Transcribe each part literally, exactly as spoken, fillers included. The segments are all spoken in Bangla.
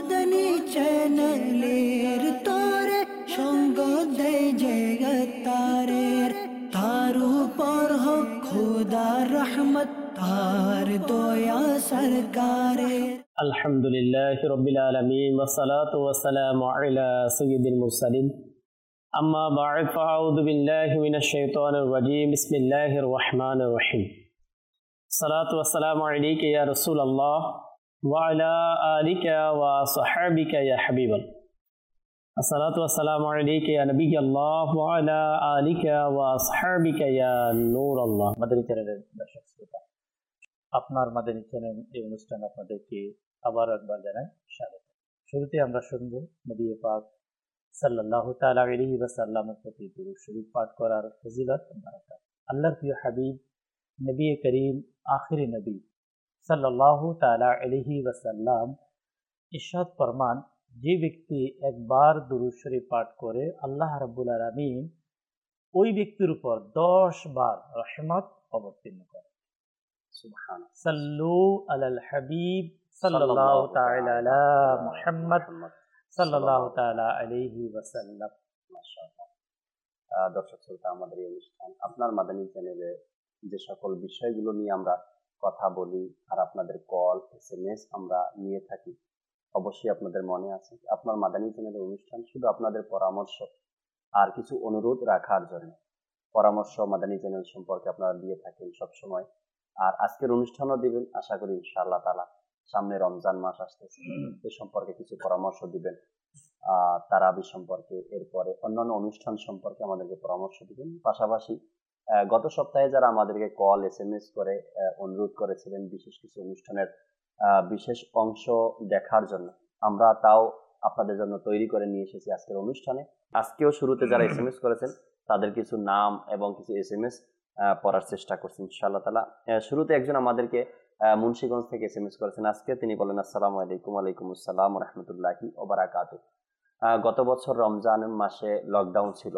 মাদানী চ্যানেলের তোরে সঙ্গ দেয় জগতারের, তার উপর হোক খোদার রহমত, তার দয়া সরকারের। আলহামদুলিল্লাহ রাব্বিল আলামিন ওয়াসসালাতু ওয়াসসালামু আলা সাইয়্যিদিল মুরসালিন, আম্মা বা'দ, ফাআউযু বিল্লাহি মিনাশ শাইতানির রাজীম, বিসমিল্লাহির রহমানির রহিম। সালাতু ওয়াসসালামু আলাইকা ইয়া রাসূলুল্লাহ ওয়া আলা আলিকা ওয়া সাহবিকা ইয়া হাবিবাল্লাহ। আসসালাতু ওয়াসসালামু আলাইকা ইয়া নবিয়াল্লাহ ওয়া আলা আলিকা ওয়া সাহবিকা ইয়া নূরাল্লাহ। মাদানী চ্যানেলের দর্শক শ্রোতা, আপনার মাদানী চ্যানেল এই অনুষ্ঠানে আপনাদেরকে আবার একবার জানাই স্বাগত। শুরুতে আমরা শুনবো নবী পাক সাল্লাল্লাহু তাআলা আলাইহি ওয়াসাল্লামের প্রতি দুরূদ শরীফ পাঠ করার ফজিলত বারাকাত। আল্লাহর প্রিয় হাবিব নবী করিম আখিরি নবী সাল্লাল্লাহু তাআলা আলাইহি ওয়াসাল্লাম ইরশাদ ফরমান, যে ব্যক্তি একবার দুরূদ শরীফ পাঠ করে আল্লাহ রাব্বুল আলামিন ওই ব্যক্তির উপর দশ বার রহমত অবতীর্ণ করে। সুবহানাল্লাহ। সাল্লু আলাল হাবিব সাল্লাল্লাহু তাআলা আলা মুহাম্মদ সাল্লাল্লাহু তাআলা আলাইহি ওয়াসাল্লাম। মাশাআল্লাহ। দর্শক শ্রোতা, আমাদের এই অনুষ্ঠান আপনার মাদানী চ্যানেলে যে সকল বিষয়গুলো নিয়ে আমরা কথা বলি আর আপনাদের কল এসএমএস আমরা নিয়ে থাকি, অবশ্যই আপনাদের মনে আছে আপনার মাদানী চ্যানেলের অনুষ্ঠান শুধু আপনাদের পরামর্শ আর কিছু অনুরোধ রাখার জন্য। পরামর্শ মাদানী চ্যানেল সম্পর্কে আপনারা দিয়ে থাকেন সবসময়, আর আজকের অনুষ্ঠানও দিবেন আশা করি ইনশাআল্লাহ তাআলা। সামনে রমজান মাস আসতেছে, এ সম্পর্কে কিছু পরামর্শ দিবেন, আহ তারাবি সম্পর্কে, এরপরে অন্যান্য অনুষ্ঠান সম্পর্কে আমাদেরকে পরামর্শ দিবেন। পাশাপাশি গত সপ্তাহে যারা আমাদেরকে কল এসএমএস করে অনুরোধ করেছিলেন বিশেষ কিছু অনুষ্ঠানের বিশেষ অংশ দেখার জন্য, আমরা তাও আপনাদের জন্য তৈরি করে নিয়ে এসেছি আজকের অনুষ্ঠানে। আজকেও শুরুতে যারা এসএমএস করেছেন তাদের কিছু নাম এবং কিছু এসএমএস পড়ার চেষ্টা করছি ইনশাআল্লাহ তাআলা। শুরুতে একজন আমাদেরকে মুন্সিগঞ্জ থেকে এসএমএস করেছেন আজকে। তিনি বলেন, আসসালামু আলাইকুম। ওয়ালাইকুম আসসালাম ওয়া রাহমাতুল্লাহি ওয়া বারাকাতুহু। গত বছর রমজান মাসে লকডাউন ছিল,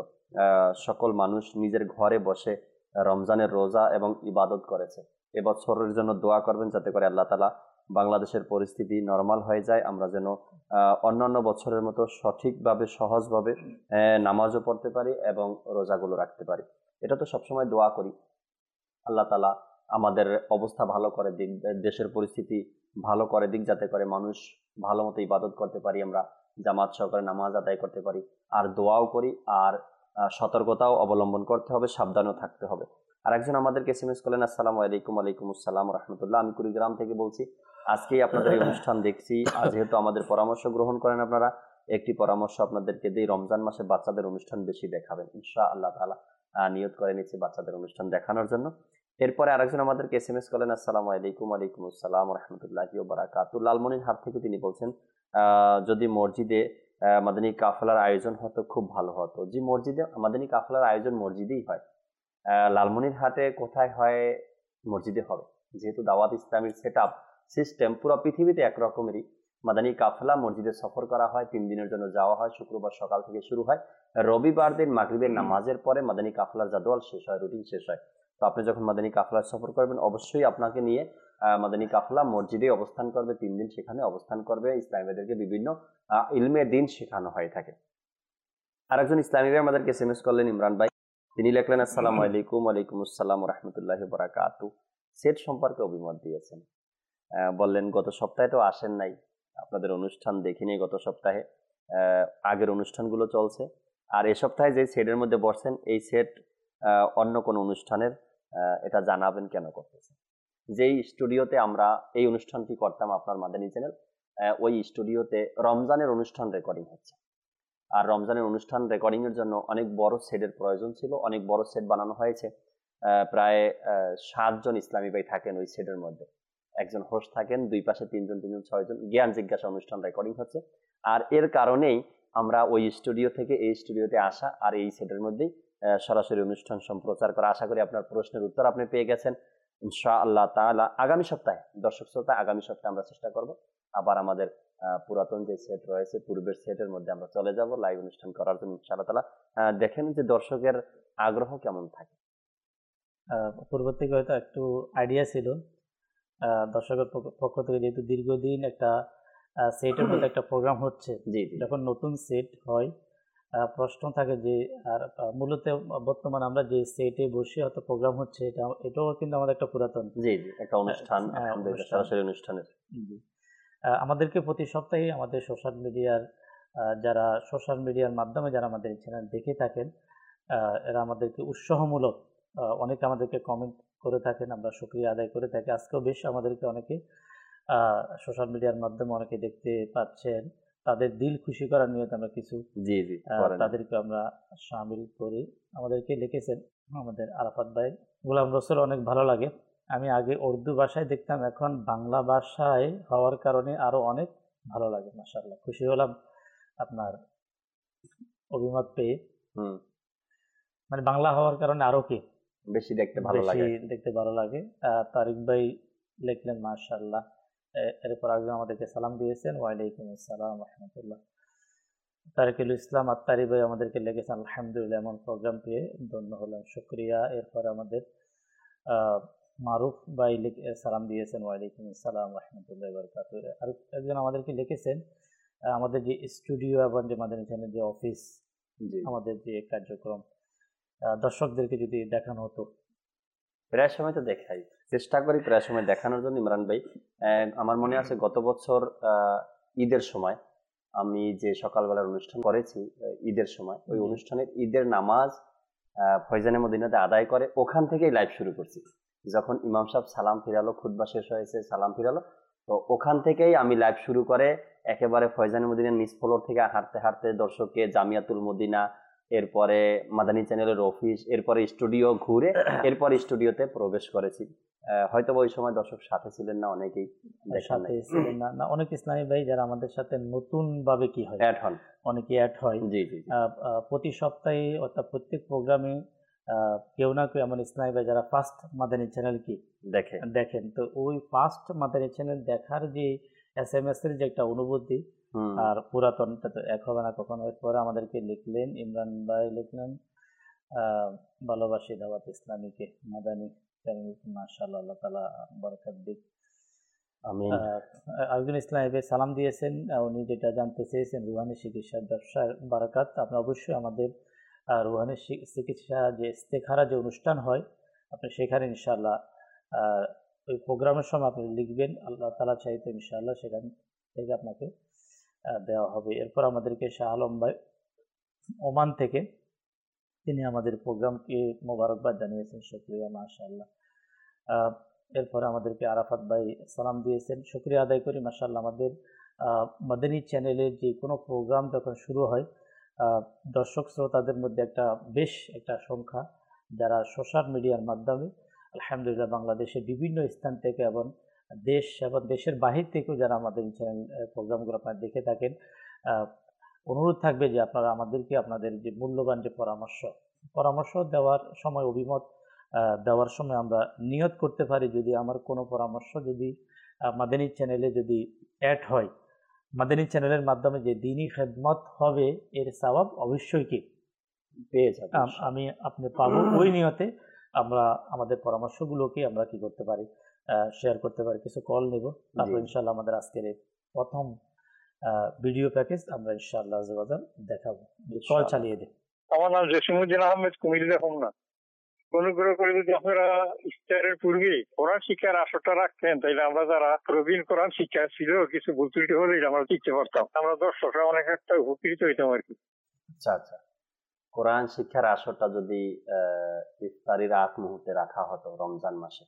সকল মানুষ নিজের ঘরে বসে রমজানের রোজা এবং ইবাদত করেছে। এবছরের জন্য দোয়া করবেন যাতে করে আল্লাহ তাআলা বাংলাদেশের পরিস্থিতি নরমাল হয়ে যায়, আমরা যেন অন্যান্য বছরের মতো সঠিকভাবে সহজভাবে নামাজও পড়তে পারি এবং রোজাগুলো রাখতে পারি। এটা তো সবসময় দোয়া করি, আল্লাহ তাআলা আমাদের অবস্থা ভালো করে দিক, দেশের পরিস্থিতি ভালো করে দিক, যাতে করে মানুষ ভালো মতো ইবাদত করতে পারি, আমরা জামাত সহকারে নামাজ আদায় করতে পারি, আর দোয়াও করি, আর সতর্কতাও অবলম্বন করতে হবে, সাবধানও থাকতে হবে। আর একজন আমাদেরকে এসএমএস করলেন, আসসালামু আলাইকুম। ওয়ালাইকুম আসসালাম ওয়া রাহমাতুল্লাহ। আমি কুড়িগ্রাম থেকে বলছি, আজকেই আপনাদের এই অনুষ্ঠান দেখছি। আর যেহেতু আমাদের পরামর্শ গ্রহণ করেন আপনারা, একটি পরামর্শ আপনাদেরকে দিই, রমজান মাসে বাচ্চাদের অনুষ্ঠান বেশি দেখাবেন ইনশাআল্লাহ তাআলা। নিয়ত করে নিচ্ছি বাচ্চাদের অনুষ্ঠান দেখানোর জন্য। এরপরে আরেকজন আমাদেরকে এসএমএস করলেন, আসসালামু আলাইকুম। ওয়ালাইকুম আসসালাম ওয়া রাহমাতুল্লাহি ওয়া বারাকাতুহু। লালমনিরহাট থেকে তিনি বলছেন, আহ যদি মসজিদে মাদানী কাফেলার আয়োজন হতো খুব ভালো হতো। জি, মসজিদে মাদানী কাফেলার আয়োজন মসজিদেই হয়। আহ লালমনিরহাটে কোথায় হয়? মসজিদে হবে, যেহেতু দাওয়াত ইসলামীর সেট আপ সিস্টেম পুরো পৃথিবীতে একরকমেরই। মাদানী কাফেলা মসজিদে সফর করা হয়, তিন দিনের জন্য যাওয়া হয়। শুক্রবার সকাল থেকে শুরু হয়, রবিবার দিন মাগরিবের নামাজের পরে মাদানী কাফেলার জাদওয়াল শেষ হয়, রুটিন শেষ হয়। তো আপনি যখন মাদানী কাফেলার সফর করবেন, অবশ্যই আপনাকে নিয়ে আহ মাদানী কাফেলা মসজিদে অবস্থান করবে, তিন দিন সেখানে অবস্থান করবে। ইসলামীদেরকে বিভিন্ন আহ ইলমে দিন শেখানো হয়ে থাকে। আরেকজন ইসলামী ভাই আমাদেরকে এসএমএস করলেন, ইমরান ভাই। তিনি লিখলেন, আসসালামু আলাইকুম। ওয়ালাইকুম আসসালাম ওয়া রাহমাতুল্লাহি ওয়া বারাকাতুহু। সেট সম্পর্কে অভিমত দিয়েছেন, বললেন গত সপ্তাহে তো আসেন নাই, আপনাদের অনুষ্ঠান দেখিনি গত সপ্তাহে, আগের অনুষ্ঠানগুলো চলছে, আর এই সপ্তাহে যে সেটের মধ্যে বসছেন এই সেট অন্য কোনো অনুষ্ঠানের, এটা জানাবেন কেন করতেছেন। যেই স্টুডিওতে আমরা এই অনুষ্ঠানটি করতাম আপনার মাদানী চ্যানেল, ওই স্টুডিওতে রমজানের অনুষ্ঠান রেকর্ডিং হচ্ছে, আর রমজানের অনুষ্ঠান রেকর্ডিং এর জন্য অনেক বড় সেটের প্রয়োজন ছিল। অনেক বড় সেট বানানো হয়েছে, প্রায় সাতজন ইসলামী ভাই থাকেন ওই সেটের মধ্যে, একজন হোস্ট থাকেন, দুই পাশে তিনজন তিনজন ছয়জন, জ্ঞান জিজ্ঞাসা অনুষ্ঠান রেকর্ডিং হচ্ছে। আর এর কারণেই আমরা ওই স্টুডিও থেকে এই স্টুডিওতে আসা, আর এই সেটের মধ্যেই সরাসরি অনুষ্ঠান সম্প্রচার করা। আশা করি আপনার প্রশ্নের উত্তর আপনি পেয়ে গেছেন ইনশাআল্লাহ তাআলা। আগামী সপ্তাহে দর্শক শ্রোতা, আগামী সপ্তাহে আমরা চেষ্টা করব আবার আমাদের পুরাতন যে সেট রয়েছে পূর্বের সেটের মধ্যে আমরা চলে যাব লাইভ অনুষ্ঠান করার জন্য ইনশাআল্লাহ তাআলা। দেখেন যে দর্শকের আগ্রহ কেমন থাকে। পূর্ব থেকে হয়তো একটু আইডিয়া ছিল দর্শকের পক্ষ থেকে, যেহেতু দীর্ঘদিন একটা সেটের মধ্যে একটা প্রোগ্রাম হচ্ছে, জি জি যখন নতুন সেট হয় আহ, প্রশ্ন থাকে যে আর আহ, মূলত বর্তমানে আমরা যে সেটে বসে হয়তো প্রোগ্রাম হচ্ছে, এটা এটাও কিন্তু আমাদের একটা পুরাতন জি জি একটা অনুষ্ঠান, আহ, আলহামদুলিল্লাহ অনুষ্ঠান। সরাসরি অনুষ্ঠানের। জি। আহ, আমাদেরকে প্রতি সপ্তাহে আমাদের সোশ্যাল মিডিয়ার যারা সোশ্যাল মিডিয়ার মাধ্যমে যারা আমাদের চ্যানেল দেখে থাকেন, আহ, এরা আমাদেরকে উৎসাহমূলক আহ, অনেকে আমাদেরকে কমেন্ট করে থাকেন, আমরা শুকরিয়া আদায় করে থাকি। আজকেও বেশ আমাদেরকে অনেকে সোশ্যাল মিডিয়ার মাধ্যমে অনেকে দেখতে পাচ্ছেন, তাদের দিল খুশি করার নিয়ত আমরা কিছু জি জি আহ, করেন। তাদেরকে আমরা সামিল করি। আমাদেরকে লিখেছেন আমাদের আরাফাত ভাই, গোলাম রসুল অনেক ভালো লাগে। আমি আগে উর্দু ভাষায় দেখতাম, এখন বাংলা ভাষায় হওয়ার কারণে আরো অনেক ভালো লাগে। মাশাআল্লাহ, খুশি হলাম আপনার অভিমত পেয়ে। হুম মানে বাংলা হওয়ার কারণে আরো কি বেশি দেখতে ভালো বেশি লাগে। দেখতে ভালো লাগে। আহ, তারিক ভাই লিখলেন মাশাআল্লাহ। এ- এরপর একজন আমাদেরকে সালাম দিয়েছেন, ওয়ালাইকুম আসসালাম রহমতুল্লাহ। তারিকুল ইসলাম আত্তারি ভাই আমাদেরকে লিখেছেন আলহামদুলিল্লাহ, এমন প্রোগ্রাম পেয়ে ধন্য হলাম, শুক্রিয়া। এরপর আমাদের আহ, মারুফ ভাই লিখ- সালাম দিয়েছেন, ওয়ালাইকুম আসসালাম রহমতুল্লাহ বারকাতুহ। আর একজন আমাদেরকে লিখেছেন আহ, আমাদের যে স্টুডিও এবং যে মাদানী চ্যানেল যে অফিস, জি আমাদের যে কার্যক্রম আহ, দর্শকদেরকে যদি দেখানো হতো। প্রায় সময় তো দেখাই, চেষ্টা করি প্রায় সময় দেখানোর জন্য। ইমরান ভাই, আহ, আমার মনে আছে গত বছর আহ, ঈদের সময় আমি যে সকালবেলার অনুষ্ঠান করেছি, আহ, ঈদের সময় ওই জি। অনুষ্ঠানের ঈদের নামাজ আহ, ফয়জানে মদিনাতে আদায় করে ওখান থেকেই লাইভ শুরু করছি। যখন ইমাম সাহেব সালাম ফিরালো, খুতবা শেষ হয়েছে, সালাম ফিরালো, তো ওখান থেকেই আমি লাইভ শুরু করে একেবারে ফয়জানে মদিনার নিচ ফ্লোর থেকে হাঁটতে হাঁটতে দর্শককে জামিয়াতুল মদিনা, এরপরে মাদানী চ্যানেলের অফিস, এরপরে স্টুডিও ঘুরে এরপর স্টুডিওতে প্রবেশ করেছি। আহ, হয়তো ওই সময় দর্শক সাথে ছিলেন না, অনেকেই দেখেন সাথে নাই, ছিলেন না না অনেক ইসলামী ভাই যারা আমাদের সাথে নতুন ভাবে কি হয় অ্যাড হন। অনেকে অ্যাড হয়। জি জি জি আহ, আহ, প্রতি সপ্তাহে অর্থাৎ প্রত্যেক প্রোগ্রামে কেউ না কেউ এমন ইসলামী ভাই যারা ফার্স্ট মাদানী চ্যানেল কি দেখে দেখেন, তো ওই ফার্স্ট মাদানী চ্যানেল দেখার যে এস এম এস এর যে একটা অনুভূতি, হুম আর পুরাতনটা তো এক হবে না কখনো। এরপরে আমাদেরকে লিখলেন ইমরান ভাই, লিখলেন আহ, ভালোবাসি দাওয়াত ইসলামীকে, মাদানী চ্যানেল, মাশাআল্লাহ, আল্লাহ তাআলা বরকত দিক। আমিন। আহ, আরেকজন ইসলামী ভাই সালাম দিয়েছেন, আহ, উনি যেটা জানতে চেয়েছেন রুহানি চিকিৎসার ব্যবসার বারাকাত। আপনি অবশ্যই আমাদের আহ, রুহানি চি- চিকিৎসা যে ইস্তেখারা যে অনুষ্ঠান হয়, আপনি সেখানে ইনশাআল্লাহ আহ, ওই প্রোগ্রামের সময় আপনি লিখবেন, আল্লাহ তাআলা চাইতে ইনশাআল্লাহ সেখান থেকে আপনাকে আহ, দেওয়া হবে। এরপর আমাদেরকে শাহ আলম ভাই ওমান থেকে, তিনি আমাদের প্রোগ্রামকে মোবারকবাদ জানিয়েছেন, শুকরিয়া মাশাআল্লাহ। আহ, এরপরে আমাদেরকে আরাফাত ভাই সালাম দিয়েছেন, শুকরিয়া আদায় করি। মাশাআল্লাহ, আমাদের আহ, মাদানী চ্যানেলের যে কোনো প্রোগ্রাম যখন শুরু হয়, আহ, দর্শক শ্রোতাদের মধ্যে একটা বেশ একটা সংখ্যা যারা সোশ্যাল মিডিয়ার মাধ্যমে আলহামদুলিল্লাহ বাংলাদেশের বিভিন্ন স্থান থেকে এবং দেশ এবং দেশের বাহির থেকেও যারা আমাদের চ্যানেল প্রোগ্রামগুলো আপনারা দেখে থাকেন, আহ, অনুরোধ থাকবে যে আপনারা আমাদেরকে আপনাদের যে মূল্যবান যে পরামর্শ পরামর্শ দেওয়ার সময়, অভিমত আহ, দেওয়ার সময় আমরা নিয়ত করতে পারি, যদি আমার কোনো পরামর্শ যদি আহ, মাদানী চ্যানেলে যদি অ্যাড হয়, মাদানী চ্যানেলের মাধ্যমে যে দ্বীনি খেদমত হবে, এর সওয়াব অবশ্যই কি পেয়ে যাবেন। আম- আমি আপনি পাবো। ওই নিয়তে আমরা আমাদের পরামর্শগুলোকে আমরা কি করতে পারি, শেয়ার করতে পারি। কিছু কল নেব, তারপর জি। ইনশাআল্লাহ আমাদের আজকের এই প্রথম ভিডিও প্যাকেজ আমরা ইনশাআল্লাহ আজওয়াজাল দেখাবো। কল ইনশাআল্লাহ। চালিয়ে দিই। আমার নাম জসিমুদ্দিন আহমেদ, কুমিল্লা হোমনা। অনুগ্রহ করে যদি আপনারা ইফতারের পূর্বে কোরআন শিক্ষার আসরটা রাখতেন, তাইলে আমরা যারা প্রবীণ কোরআন শিক্ষা ছিল কিছু ভুল ত্রুটি হলে আমরা শিখতে পারতাম, আমরা দর্শকরা অনেক একটা উপকৃত হইতাম আর কি। আচ্ছা আচ্ছা, কোরআন শিক্ষার আসরটা যদি আহ, ইফতারির আগ মুহূর্তে রাখা হতো রমজান মাসে,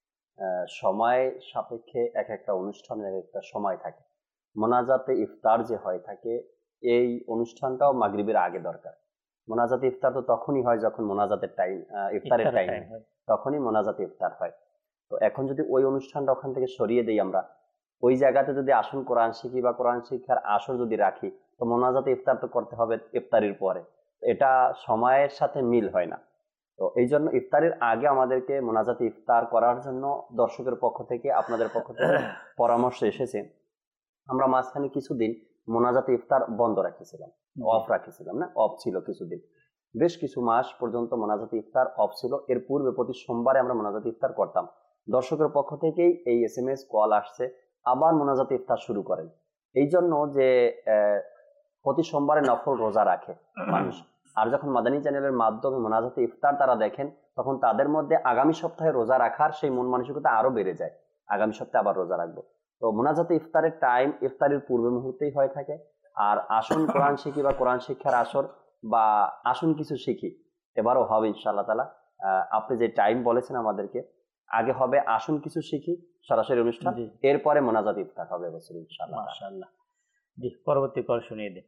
আহ, সময় সাপেক্ষে এক একটা অনুষ্ঠানের এক একটা সময় থাকে। মোনাজাতে ইফতার যে হয় থাকে, এই অনুষ্ঠানটাও মাগরিবের আগে দরকার। মোনাজাতে ইফতার তো তখনই হয় যখন মোনাজাতের টাইম, ইফতারের ইফতারের টাইম, টাইম হয়। তখনই মোনাজাতে ইফতার হয়। তো এখন যদি ওই অনুষ্ঠানটা ওখান থেকে সরিয়ে দেই আমরা, ওই জায়গাতে যদি আসুন কোরআন শিখি বা কোরআন শিক্ষার আসর যদি রাখি, তো মোনাজাতে ইফতার তো করতে হবে ইফতারির পরে, এটা সময়ের সাথে মিল হয় না। তো এই জন্য ইফতারের আগে আমাদেরকে মোনাজাতে ইফতার করার জন্য দর্শকের পক্ষ থেকে, আপনাদের পক্ষ থেকে পরামর্শ এসেছে। আমরা মাঝখানে কিছুদিন মোনাজাতে ইফতার বন্ধ রাখেছিলাম, অফ রাখেছিলাম, না অফ ছিল কিছুদিন, বেশ কিছু মাস পর্যন্ত মোনাজাতে ইফতার অফ ছিল। এর পূর্বে প্রতি সোমবারে আমরা মোনাজাতে ইফতার করতাম। দর্শকের পক্ষ থেকেই এই এস এম এস কল আসছে, আবার মোনাজাতে ইফতার শুরু করেন। এই জন্য যে আহ, প্রতি সোমবারে নফল রোজা রাখে মানুষ, আর যখন মাদানী চ্যানেলের মাধ্যমে মোনাজাতে ইফতার তারা দেখেন, তখন তাদের মধ্যে আগামী সপ্তাহে রোজা রাখার সেই মন মানসিকতা আরো বেড়ে যায়, আগামী সপ্তাহে আবার রোজা রাখবো। তো মোনাজাতে ইফতারের টাইম ইফতারের পূর্বে মুহূর্তেই হয়ে থাকে। আর আসুন কোরআন শিখি বা কোরআন শিক্ষার আসর বা আসুন কিছু শিখি এবারও হবে ইনশাআল্লাহ তাআলা। আহ, আপনি যে টাইম বলেছেন আমাদেরকে, আগে হবে আসুন কিছু শিখি সরাসরি অনুষ্ঠান, জি। এরপরে মোনাজাত ইফতার হবে বছর ইনশাআল্লাহ। মাশাআল্লাহ। জি, পরবর্তী কল শুনিয়ে দিন।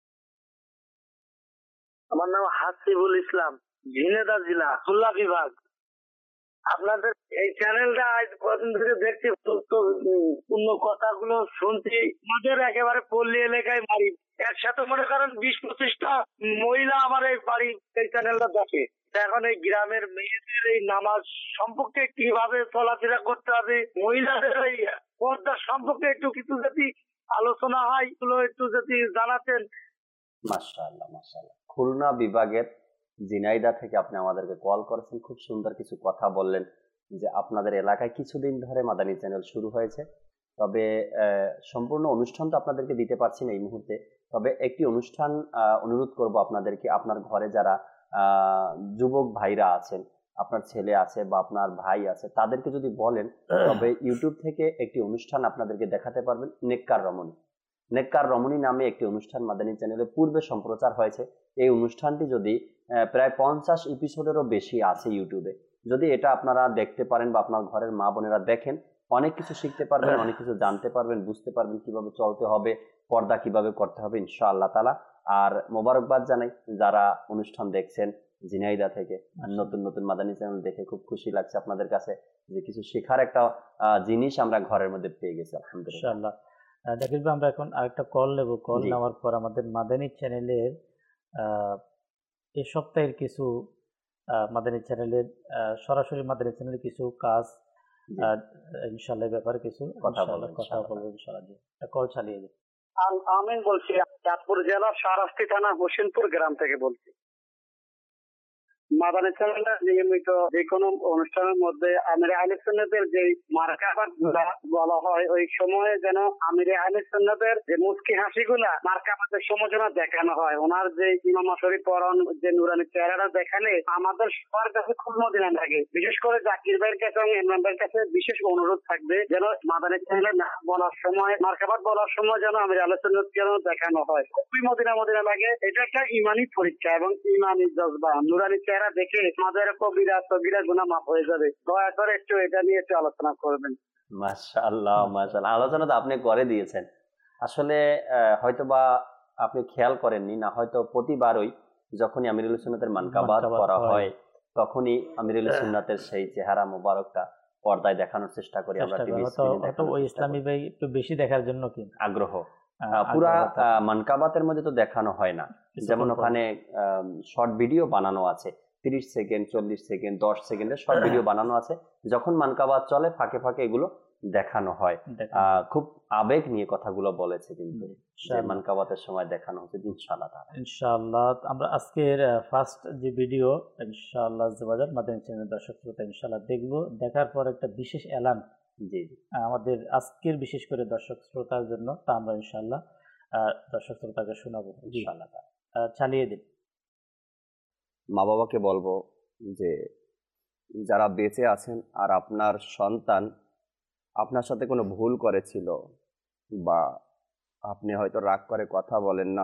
আমার নাম হাসিবুল ইসলাম, ঝিনেদা জেলা, খুলনা বিভাগ। আপনাদের এই চ্যানেলটা আজ কদিন ধরে দেখছি, পূর্ণ কথাগুলো শুনছি। আমাদের একেবারে পল্লী এলাকায় বাড়ি, একসাথে মনে করেন বিশ পঁচিশটা মহিলা আমার এই বাড়ি এই চ্যানেলটা দেখে। এখন এই গ্রামের মেয়েদের এই নামাজ সম্পর্কে কিভাবে চলাফেরা করতে হবে, মহিলাদের এই পর্দা সম্পর্কে একটু কিছু যদি আলোচনা হয় এগুলো একটু যদি জানাতেন। মাশাআল্লাহ মাশাআল্লাহ। খুলনা বিভাগের জিনাইদা থেকে আপনি আমাদেরকে কল করেছেন, খুব সুন্দর কিছু কথা বললেন যে আপনাদের এলাকায় কিছুদিন ধরে মাদানী চ্যানেল শুরু হয়েছে। তবে আহ, সম্পূর্ণ অনুষ্ঠান তো আপনাদেরকে দিতে পারছি না এই মুহূর্তে, তবে একটি অনুষ্ঠান আহ, অনুরোধ করব আপনাদেরকে। আপনার ঘরে যারা আহ, যুবক ভাইরা আছেন, আপনার ছেলে আছে বা আপনার ভাই আছে, তাদেরকে যদি বলেন, তবে ইউটিউব থেকে একটি অনুষ্ঠান আপনাদেরকে দেখাতে পারবেন, নেককার রমণী। নেককার রমণী নামে একটি অনুষ্ঠান মাদানী চ্যানেলে পূর্বে সম্প্রচার হয়েছে। এই অনুষ্ঠানটি যদি আহ, প্রায় পঞ্চাশ এপিসোডেরও বেশি আছে ইউটিউবে, যদি এটা আপনারা দেখতে পারেন বা আপনার ঘরের মা বোনেরা দেখেন, অনেক কিছু শিখতে পারবেন, অনেক কিছু জানতে পারবেন, বুঝতে পারবেন কিভাবে চলতে হবে, পর্দা কিভাবে করতে হবে ইনশাআল্লাহ তাআলা। আর মোবারকবাদ জানাই যারা অনুষ্ঠান দেখছেন ঝিনাইদা থেকে, নতুন নতুন মাদানী চ্যানেল দেখে খুব খুশি লাগছে আপনাদের কাছে যে কিছু শেখার একটা আহ, জিনিস আমরা ঘরের মধ্যে পেয়ে গেছি আলহামদুলিল্লাহ। ইনশাআল্লাহ। আহ, জাকির ভাই, আমরা এখন আরেকটা কল নেব। কল জি। নেওয়ার পর আমাদের মাদানী চ্যানেলের আহ, এই সপ্তাহের কিছু আহ, মাদানী চ্যানেলের আহ, সরাসরি মাদানী চ্যানেলের কিছু কাজ জি। আহ, ইনশাআল্লাহ এই ব্যাপারে কিছু কথা ইনশাআল্লাহ বলবো কথা ইনশাআল্লাহ। বলবো ইনশাআল্লাহ। জি, কল চালিয়ে দিন। আম- আমিন বলছি, চাঁদপুর জেলার শাহরাস্তি থানা হোসেনপুর গ্রাম থেকে বলছি। মাদানী চ্যানেলে নিয়মিত যে কোনো অনুষ্ঠানের মধ্যে আমিরে আহলে সুন্নাতের যে মার্কাবাত গুলা বলা হয়, ওই সময়ে যেন আমিরে আহলে সুন্নাতের যে মুস্কি হাসি গুলা মার্কাবাতের সময় যেন দেখানো হয়। ওনার যে ইমাম শরীফ পরন যে নুরানি চেহারাটা দেখালে আমাদের সবার কাছে খুব মদিনা লাগে। বিশেষ করে জাকির ভাইয়ের কাছে এবং ইমরান ভাইয়ের কাছে বিশেষ অনুরোধ থাকবে যেন মাদানী চ্যানেলে না বলার সময়, মার্কাবাত বলার সময় যেন আমিরে আহলে সুন্নাত যেন দেখানো হয়। খুবই মদিনা মদিনা লাগে। এটা একটা ইমানি পরীক্ষা এবং ইমানি জজবা। নুরানি চেহারা দেখে আমাদের কবিরা সগিরা গুনাহ মাফ হয়ে যাবে। দয়া করে একটু এটা নিয়ে একটু আলোচনা করবেন। মাশাআল্লাহ মাশাআল্লাহ। আলোচনা তো আপনি করে দিয়েছেন। আসলে আহ, হয়তোবা আপনি খেয়াল করেননি, না হয়তো প্রতিবারই যখনই আমিরুল সুন্নাতের মানকাবাত মানকাবাত করা হয়। হয়, তখনই আমিরুল সুন্নাতের সেই চেহারা মোবারকটা পর্দায় দেখানোর চেষ্টা করি আমরা, চেষ্টা টিভি করো তো স্ক্রিনে হয়তো দেখানোর ওই চেষ্টা ইসলামী করি। ভাই একটু বেশি দেখার জন্য কি আগ্রহ আহ, আহ, পুরা আগ্রহ থাকে। আহ, মানকাবাতের মধ্যে তো দেখানো হয় না, কিছুক্ষণ যেমন পর। ওখানে শর্ট ভিডিও বানানো আছে, তিরিশ সেকেন্ড, চল্লিশ সেকেন্ড, দশ সেকেন্ডের শর্ট ভিডিও বানানো আছে। যখন মানকাবাত চলে ফাঁকে ফাঁকে এগুলো দেখানো হয়। দেখানো। আহ, খুব আবেগ নিয়ে কথাগুলো বলেছে কিন্তু, জি, যে ইনশাআল্লাহ। মানকাবাতের সময় দেখানো হচ্ছে ইনশাআল্লাহ তাআলা। ইনশাআল্লাহ আমরা আজকের ফার্স্ট যে ভিডিও ইনশাআল্লাহ জবাজার মাদানী চ্যানেল দর্শক শ্রোতা ইনশাআল্লাহ দেখবো। দেখার পর একটা বিশেষ এলান জি জি। আহ, আমাদের আজকের বিশেষ করে দর্শক শ্রোতার জন্য, তা আমরা ইনশাআল্লাহ আহ, দর্শক শ্রোতাকে শোনাবো। জি, ইনশাআল্লাহ তাআলা। আহ, চালিয়ে দিন। মা বাবাকে বলবো যে যারা বেঁচে আছেন আর আপনার সন্তান আপনার সাথে কোনো ভুল করেছিল, বা আপনি হয়তো রাগ করে কথা বলেন না,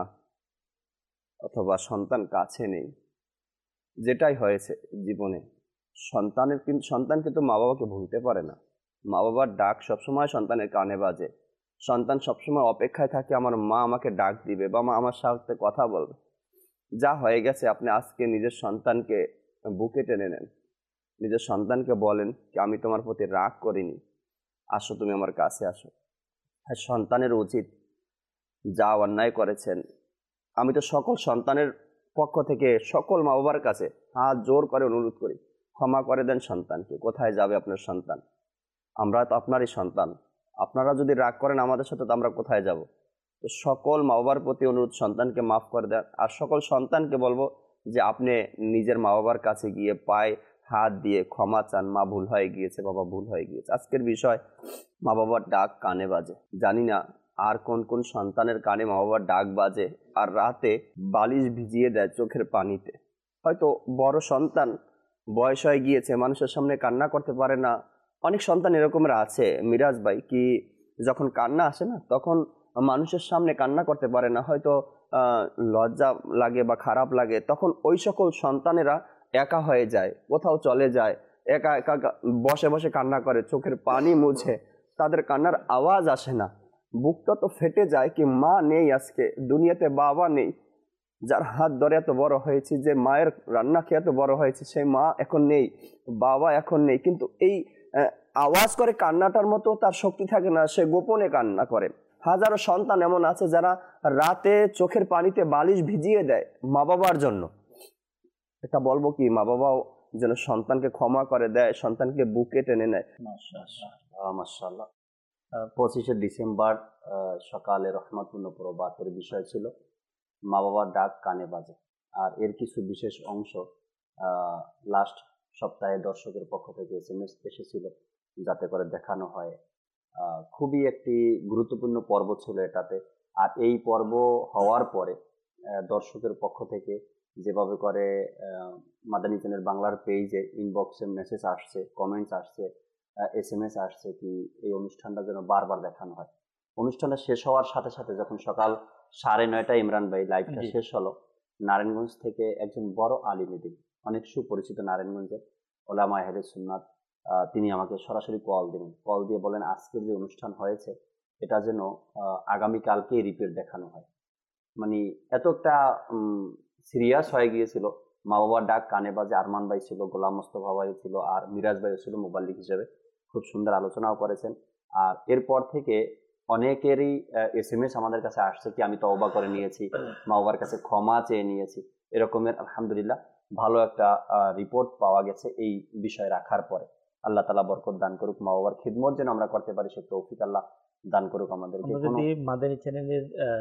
অথবা সন্তান কাছে নেই, যেটাই হয়েছে জীবনে, সন্তানের কিন্তু সন্তান কিন্তু মা বাবাকে ভুলতে পারে না। মা বাবার ডাক সবসময় সন্তানের কানে বাজে। সন্তান সবসময় অপেক্ষায় থাকে আমার মা আমাকে ডাক দিবে বা মা আমার সাথে কথা বলবে। যা হয়ে গেছে, আপনি আজকে নিজের সন্তানকে বুকে টেনে নেন, নিজের সন্তানকে বলেন যে আমি তোমার প্রতি রাগ করিনি, আসো তুমি আমার কাছে আসো। আর সন্তানের উচিত যা অন্যায় করেছেন, আমি তো সকল সন্তানের পক্ষ থেকে সকল মা বাবার কাছে হাত জোর করে অনুরোধ করি, ক্ষমা করে দেন সন্তানকে। কোথায় যাবে আপনার সন্তান? আমরা তো আপনারই সন্তান। আপনারা যদি রাগ করেন আমাদের সাথে, তো আমরা কোথায় যাব? তো সকল মা বাবার প্রতি অনুরোধ, সন্তানকে মাফ করে দেন। আর সকল সন্তানকে বলবো যে আপনি নিজের মা বাবার কাছে গিয়ে পায়ে হাত দিয়ে ক্ষমা চান, মা ভুল হয়ে গিয়েছে, বাবা ভুল হয়ে গিয়েছে। আজকের বিষয় মা বাবার ডাক কানে বাজে। জানি না আর কোন কোন সন্তানের কানে মা বাবার ডাক বাজে আর রাতে বালিশ ভিজিয়ে দেয় চোখের পানিতে। হয়তো বড় সন্তান বয়স হয়ে গিয়েছে, মানুষের সামনে কান্না করতে পারে না। অনেক সন্তান এরকমের আছে মিরাজ ভাই, কি যখন কান্না আসে না তখন মানুষের সামনে কান্না করতে পারে না, হয়তো আহ লজ্জা লাগে বা খারাপ লাগে, তখন ওই সকল সন্তানেরা একা হয়ে যায়, কোথাও চলে যায়, একা একা বসে বসে কান্না করে, চোখের পানি মুছে, তাদের কান্নার আওয়াজ আসে না, বুকটা তো ফেটে যায় কি মা নেই, আজকে দুনিয়াতে বাবা নেই, যার হাত ধরে এত বড় হয়েছি, যে মায়ের রান্না খেয়ে এত বড় হয়েছে, সেই মা এখন নেই, বাবা এখন নেই। কিন্তু এই আওয়াজ করে কান্নাটার মতো তার শক্তি থাকে না, সে গোপনে কান্না করে। হাজারো সন্তান এমন আছে যারা রাতে চোখের পানিতে বালিশ ভিজিয়ে দেয় মা বাবার জন্য। এটা বলবো কি, মা বাবাও যেন সন্তানকে ক্ষমা করে দেয়, সন্তানকে বুকে টেনে নেয়। মাশাআল্লাহ। পঁচিশে ডিসেম্বর সকালে রহমাতুন্ন প্রবাতের বিষয় ছিল মা বাবার ডাক কানে বাজে। আর এর কিছু বিশেষ অংশ লাস্ট সপ্তাহে দর্শকের পক্ষ থেকে এস এম এস এসেছিল, যাতে করে দেখানো হয়। খুবই একটি গুরুত্বপূর্ণ পর্ব ছিল এটাতে। আর এই পর্ব হওয়ার পরে দর্শকের পক্ষ থেকে যেভাবে করে মাদানী চ্যানেল বাংলার পেজে ইনবক্সে মেসেজ আসছে, কমেন্টস আসছে, এস এম এস আসছে কি এই অনুষ্ঠানটা যেন বারবার দেখানো হয়। অনুষ্ঠানটা শেষ হওয়ার সাথে সাথে যখন সকাল সাড়ে নয়টায় ইমরান ভাই লাইভটা শেষ হলো, নারায়ণগঞ্জ থেকে একজন বড় আলিমেদিন, অনেক সুপরিচিত নারায়ণগঞ্জের ওলামা আহলে সুন্নাত, তিনি আমাকে সরাসরি কল দিলেন। কল দিয়ে বলেন আজকের যে অনুষ্ঠান হয়েছে এটা যেন আগামীকালকে রিপিট দেখানো হয়। মানে এতটা সিরিয়াস হয়ে গিয়েছিল। মা বাবার ডাক কানে বাজে আরমান ভাই ছিল, গোলাম মোস্তফা ভাই ছিল, আর মিরাজ ভাইও ছিল মোবাল্লিক হিসেবে, খুব সুন্দর আলোচনাও করেছেন। আর এরপর থেকে অনেকেরই এস এম এস আমাদের কাছে আসছে কি আমি তওবা করে নিয়েছি, মা বাবার কাছে ক্ষমা চেয়ে নিয়েছি, এরকমের আলহামদুলিল্লাহ ভালো একটা রিপোর্ট পাওয়া গেছে এই বিষয় রাখার পরে। আল্লাহ তাআলা বরকত দান করুক, মা বাবার খিদমত যেন আমরা করতে পারি সে তৌফিক আল্লাহ দান করুক আমাদেরকে। যদি মাদানী চ্যানেলের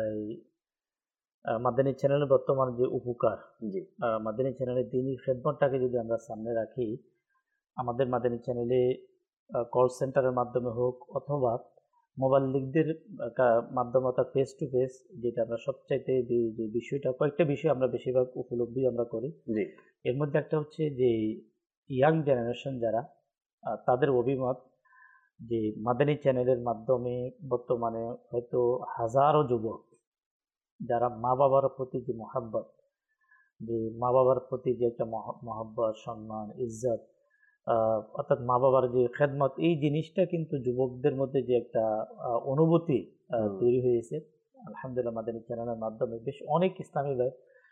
মাদানী চ্যানেলের বর্তমান যে উপকার, জি মাদানী চ্যানেলের দিনই খেদমতটাকে যদি আমরা সামনে রাখি, আমাদের মাদানী চ্যানেলে কল সেন্টারের মাধ্যমে হোক অথবা মোবাইল লিঙ্কদের মাধ্যমে অর্থাৎ ফেস টু ফেস, যেটা আমরা সবচাইতে যে বিষয়টা, কয়েকটা বিষয় আমরা বেশিরভাগ উপলব্ধি আমরা করি। এর মধ্যে একটা হচ্ছে যে ইয়াং জেনারেশন যারা, তাদের অভিমত যে মাদানী চ্যানেলের মাধ্যমে বর্তমানে হয়তো হাজারো যুবক যারা মা বাবার প্রতি যে মহাব্বত, যে মা বাবার প্রতি যে একটা মহাব্বত, সম্মান, ইজ্জত, অর্থাৎ মা বাবার যে খেদমত, এই জিনিসটা কিন্তু যুবকদের মধ্যে যে একটা অনুভূতি তৈরি হয়েছে আলহামদুলিল্লাহ মাদানী চ্যানেলের মাধ্যমে। বেশ অনেক ইসলামী ভাই,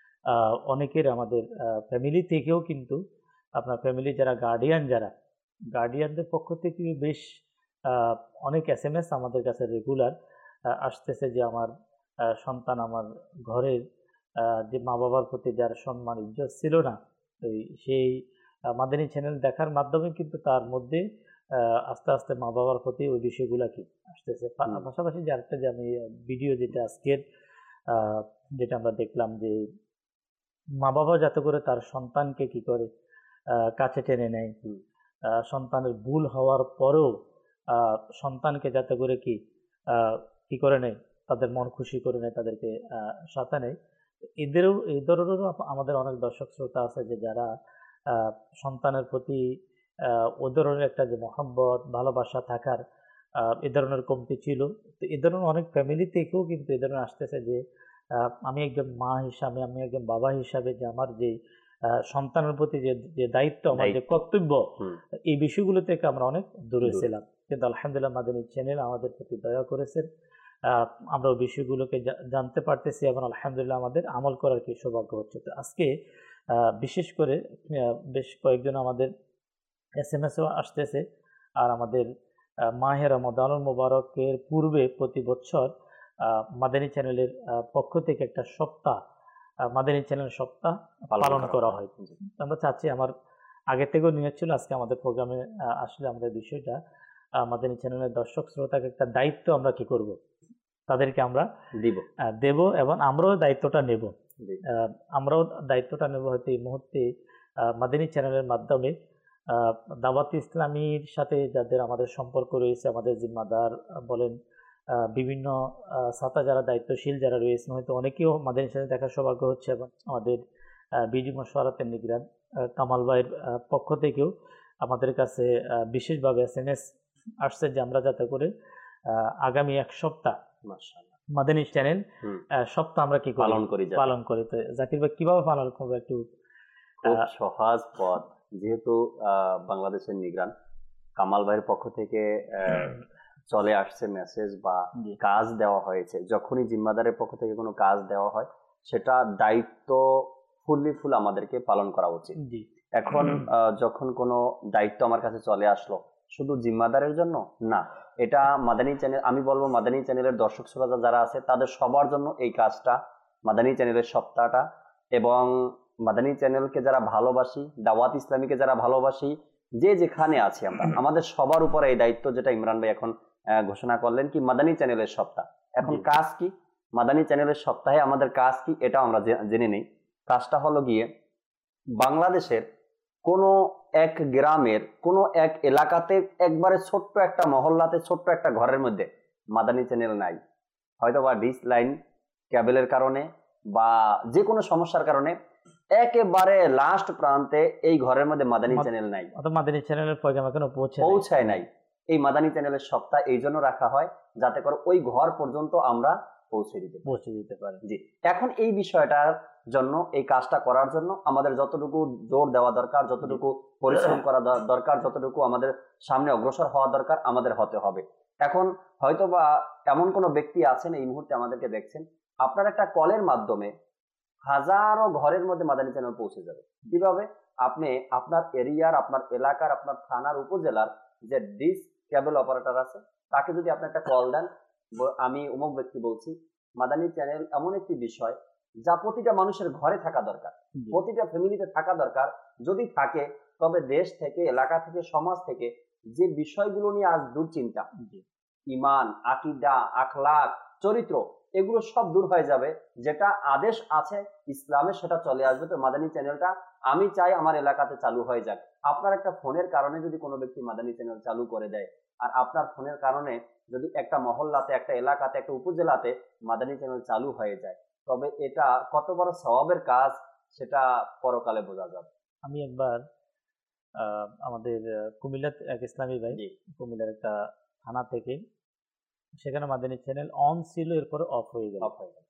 অনেকের আমাদের ফ্যামিলি থেকেও কিন্তু আপনার ফ্যামিলি যারা গার্ডিয়ান, যারা গার্ডিয়ানদের পক্ষ থেকে বেশ অনেক এস এম এস আমাদের কাছে রেগুলার আসতেছে যে আমার সন্তান, আমার ঘরের যে মা বাবার প্রতি যার সম্মান ইজ্জত ছিল না, সেই মাদানী চ্যানেল দেখার মাধ্যমে কিন্তু তার মধ্যে আস্তে আস্তে মা বাবার প্রতি ওই বিষয়গুলা কি আসতেছে। পাশাপাশি যে আরেকটা যে আমি ভিডিও যেটা আজকের যেটা আমরা দেখলাম যে মা বাবা যাতে করে তার সন্তানকে কি করে কাছে টেনে নেয়, সন্তানের ভুল হওয়ার পরেও সন্তানকে যাতে করে কি কি করে নেয়, তাদের মন খুশি করে নেয়, তাদেরকে সাথে নেয়। এদেরও এই ধরনেরও আমাদের অনেক দর্শক শ্রোতা আছে যে যারা সন্তানের প্রতি ওই ধরনের একটা যে মহব্বত, ভালোবাসা থাকার এ ধরনের কমতি ছিল। তো এ ধরনের অনেক ফ্যামিলি থেকেও কিন্তু এ ধরনের আসতেছে যে আমি একজন মা হিসাবে, আমি একজন বাবা হিসাবে যে আমার যে সন্তানের প্রতি যে যে দায়িত্ব, আমার যে কর্তব্য, এই বিষয়গুলো থেকে আমরা অনেক দূরে ছিলাম। কিন্তু আলহামদুলিল্লাহ মাদানী চ্যানেল আমাদের প্রতি দয়া করেছেন, আমরা ওই বিষয়গুলোকে জানতে পারতেছি এবং আলহামদুলিল্লাহ আমাদের আমল করার কি সৌভাগ্য হচ্ছে। তো আজকে বিশেষ করে বেশ কয়েকজন আমাদের এস এম এসও আসতেছে। আর আমাদের মাহে রমাদানুল মুবারকের পূর্বে প্রতি বছর মাদানী চ্যানেলের পক্ষ থেকে একটা সপ্তাহ, মাদানী চ্যানেল সপ্তাহ পালন করা হয়। আমরা চাচ্ছি, আমার আগে থেকেও নিয়ে ছিল, আজকে আমাদের প্রোগ্রামে আসলে আমরা বিষয়টা মাদানী চ্যানেলের দর্শক শ্রোতাকে একটা দায়িত্ব আমরা কি করব, তাদেরকে আমরা দিব দেব এবং আমরাও দায়িত্বটা নেব। আমরাও দায়িত্বটা নেব হয়তো এই মুহূর্তে মাদানী চ্যানেলের মাধ্যমে দাওয়াত ইসলামীর সাথে যাদের আমাদের সম্পর্ক রয়েছে, আমাদের জিম্মাদার বলেন আহ, বিভিন্ন আহ, ছাতা যারা দায়িত্বশীল যারা রয়েছেন হয়তো অনেকেও মাদানী চ্যানেল দেখার সৌভাগ্য হচ্ছে, এবং আমাদের বিডি মশওয়ারাতের নিগরান আহ, কামাল ভাইয়ের আহ, পক্ষ থেকেও আমাদের কাছে আহ, বিশেষভাবে এস এম এস আসছে যে আমরা যাতে করে আহ, আগামী এক সপ্তাহ মাশাআল্লাহ মাদানী চ্যানেল হুম। আহ, সপ্তাহ আমরা কি করি? পালন করি যাতে। পালন করি। তো জাকির ভাই কিভাবে পালন করবো একটু? খুব আহ, সহজ পথ, যেহেতু আহ, বাংলাদেশের নিগরান কামাল ভাইয়ের পক্ষ থেকে আহ, চলে আসছে মেসেজ বা জি। কাজ দেওয়া হয়েছে, যখনই জিম্মাদারের পক্ষ থেকে কোনো কাজ দেওয়া হয় সেটা দায়িত্ব ফুললি ফুল আমাদেরকে পালন করা উচিত। জি এখন আহ, যখন কোনো দায়িত্ব আমার কাছে চলে আসলো শুধু জিম্মাদারের জন্য না, এটা মাদানী চ্যানেল, আমি বলবো মাদানী চ্যানেলের দর্শক শ্রোতা যারা আছে তাদের সবার জন্য এই কাজটা, মাদানী চ্যানেলের সপ্তাহটা, এবং মাদানী চ্যানেলকে যারা ভালোবাসি, দাওয়াত ইসলামীকে যারা ভালোবাসি, যে যেখানে আছি আমরা, আমাদের সবার উপরে এই দায়িত্ব, যেটা ইমরান ভাই এখন আহ, ঘোষণা করলেন কি মাদানী চ্যানেলের সপ্তাহ। এখন জি। কাজ কি, মাদানী চ্যানেলের সপ্তাহে আমাদের কাজ কি এটা আমরা জে- জেনে নেই। কাজটা হলো গিয়ে বাংলাদেশের কোনো এক গ্রামের কোনো এক এলাকাতে একবারে ছোট্ট একটা মহল্লাতে ছোট্ট একটা ঘরের মধ্যে মাদানী চ্যানেল নাই, হয়তো বা ডিস লাইন ক্যাবেলের কারণে বা যে কোনো সমস্যার কারণে একেবারে লাস্ট প্রান্তে এই ঘরের মধ্যে মাদানী মাদ- চ্যানেল নাই, অত মাদানী চ্যানেলের প্রোগ্রাম এখনো পৌঁছে নাই। পৌঁছায় নাই। এই মাদানী চ্যানেলের সপ্তাহ এই জন্য রাখা হয় যাতে করে ওই ঘর পর্যন্ত আমরা পৌঁছে দিতে পারি। পৌঁছে দিতে পারে। জি, এখন এই বিষয়টার জন্য, এই কাজটা করার জন্য আমাদের যতটুকু জোর দেওয়া দরকার, যতটুকু পরিশ্রম করা দ- দরকার, যতটুকু আমাদের সামনে অগ্রসর হওয়া দরকার আমাদের হতে হবে। এখন হয়তোবা এমন কোনো ব্যক্তি আছেন এই মুহূর্তে আমাদেরকে দেখছেন, আপনার একটা কলের মাধ্যমে হাজারো ঘরের মধ্যে মাদানী চ্যানেল পৌঁছে যাবে। কিভাবে? আপনি আপনার এরিয়ার, আপনার এলাকার, আপনার থানার, উপজেলার যে ডিস কেবল অপারেটর আছে তাকে যদি আপনি একটা কল দেন, ব- আমি অমুক ব্যক্তি বলছি, মাদানী চ্যানেল এমন একটি বিষয় যা প্রতিটা মানুষের ঘরে থাকা দরকার, জি। প্রতিটা ফ্যামিলিতে থাকা দরকার। যদি থাকে তবে দেশ থেকে, এলাকা থেকে, সমাজ থেকে যে বিষয়গুলো নিয়ে আজ দুশ্চিন্তা, জি। ইমান, আকিদা, আখলাক, চরিত্র, এগুলো সব দূর হয়ে যাবে। যেটা আদেশ আছে ইসলামে সেটা চলে আসবে। তো মাদানী চ্যানেলটা আমি চাই আমার এলাকাতে চালু হয়ে যাক। আপনার একটা ফোনের কারণে যদি কোনো ব্যক্তি মাদানী চ্যানেল চালু করে দেয়, আর আপনার ফোনের কারণে যদি একটা মহল্লাতে, একটা এলাকাতে, একটা উপজেলাতে মাদানী চ্যানেল চালু হয়ে যায়, তবে এটা কত বড় সওয়াবের কাজ সেটা পরকালে বোঝা যাবে। আমি একবার আহ, আমাদের আহ, কুমিল্লার এক ইসলামী ভাই, জি। কুমিল্লার একটা থানা থেকে, সেখানে মাদানী চ্যানেল অন ছিল, এরপরে অফ হয়ে গেল। অফ হয়ে গেল।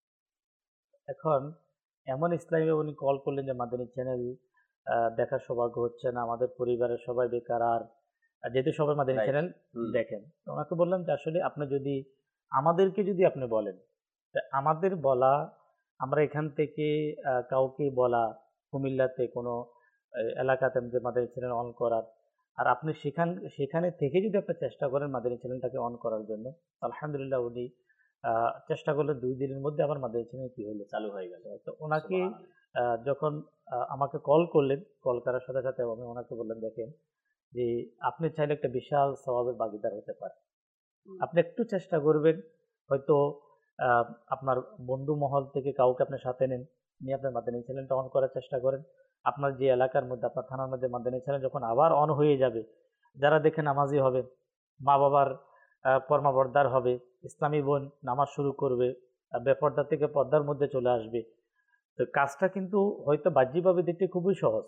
এখন এমন ইসলামী ভাই উনি কল করলেন যে মাদানী চ্যানেল আহ, দেখার সৌভাগ্য হচ্ছে না, আমাদের পরিবারের সবাই বেকার, আর আর যেহেতু সবাই মাদানী Right. চ্যানেল হুম। দেখেন, তো ওনাকে বললাম যে আসলে আপনি যদি আমাদেরকে যদি আপনি বলেন, তা আমাদের বলা, আমরা এখান থেকে আহ, কাউকে বলা কুমিল্লাতে কোনো আহ, এলাকাতে যে মাদানী চ্যানেল অন করার, আর আপনি সেখান সেখানে থেকে যদি আপনি চেষ্টা করেন মাদানী চ্যানেলটাকে অন করার জন্য, আলহামদুলিল্লাহ উনি আহ, চেষ্টা করলে দুই দিনের মধ্যে আমার মাদানী চ্যানেল কি হলো, চালু হয়ে গেল। তো ওনাকে সুবহানাল্লাহ। আহ, যখন আহ, আমাকে কল করলেন, কল করার সাথে সাথে আমি ওনাকে বললাম দেখেন যে আপনি চাইলে একটা বিশাল সওয়াবের ভাগীদার হতে পারেন, হুম। আপনি একটু চেষ্টা করবেন, হয়তো আহ, আপনার বন্ধু মহল থেকে কাউকে আপনি সাথে নেন, নিয়ে আপনার মাদানী চ্যানেলটা অন করার চেষ্টা করেন। আপনার যে এলাকার মধ্যে, আপনার থানার মধ্যে মাদানী চ্যানেল যখন আবার অন হয়ে যাবে, যারা দেখে নামাজি হবে, মা বাবার আহ, পরমাবর্দার হবে, ইসলামী বোন নামাজ শুরু করবে, আহ, বেপর্দা থেকে পর্দার মধ্যে চলে আসবে। তো কাজটা কিন্তু হয়তো বাহ্যিকভাবে দেখতে খুবই সহজ,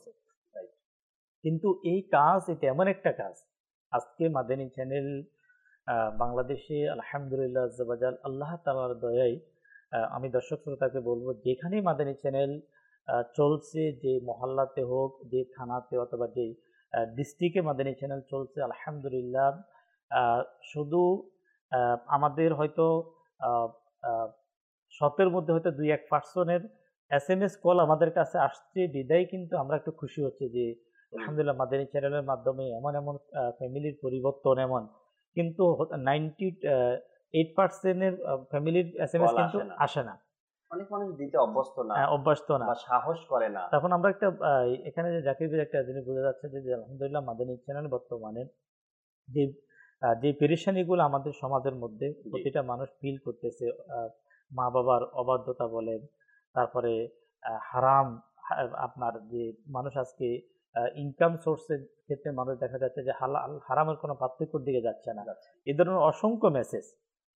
কিন্তু এই কাজ, এটা এমন একটা কাজ, আজকে মাদানী চ্যানেল আহ, বাংলাদেশে আলহামদুলিল্লাহ আজ্জাবাজাল আল্লাহ তাআলার দয়ায়, আহ, আমি দর্শক শ্রোতাকে বলবো যেখানেই মাদানী চ্যানেল আহ, চলছে, যে মহল্লাতে হোক, যে থানাতে অথবা যে ডিস্ট্রিক্টে মাদানী চ্যানেল চলছে, আলহামদুলিল্লাহ আহ, শুধু আহ, আমাদের হয়তো আহ, আহ, শতের মধ্যে হয়তো দুই এক পার্সনের এস এম এস কল আমাদের কাছে আসছে বিদায় কিন্তু আমরা একটু খুশি হচ্ছে যে আলহামদুলিল্লাহ মাদানী চ্যানেলের মাধ্যমে এমন এমন ফ্যামিলির পরিবর্তন, এমন কিন্তু নাইনটি এইট পার্সেন্টের ফ্যামিলির এস এম এস Call কিন্তু আসে না। আসে না, অনেক মানুষ দিতে অভ্যস্ত না আহ, অভ্যস্ত না। বা সাহস করে না। তখন আমরা একটা আহ, এখানে যে জাকির ভাইয়ের একটা জিনিস বোঝা যাচ্ছে যে যে আলহামদুলিল্লাহ মাদানী চ্যানেল বর্তমানে যে আহ, যে পেরেশানিগুলো আমাদের সমাজের মধ্যে প্রতিটা মানুষ ফিল করতেছে, আহ, মা বাবার অবাধ্যতা বলেন, তারপরে আহ, হারাম, হা- আপনার যে মানুষ আজকে ইনকাম সোর্সের ক্ষেত্রে মানুষ দেখা যাচ্ছে যে হালাল হারামের কোনো পার্থক্যর দিকে যাচ্ছে না, যাচ্ছে। এই ধরনের অসংখ্য মেসেজ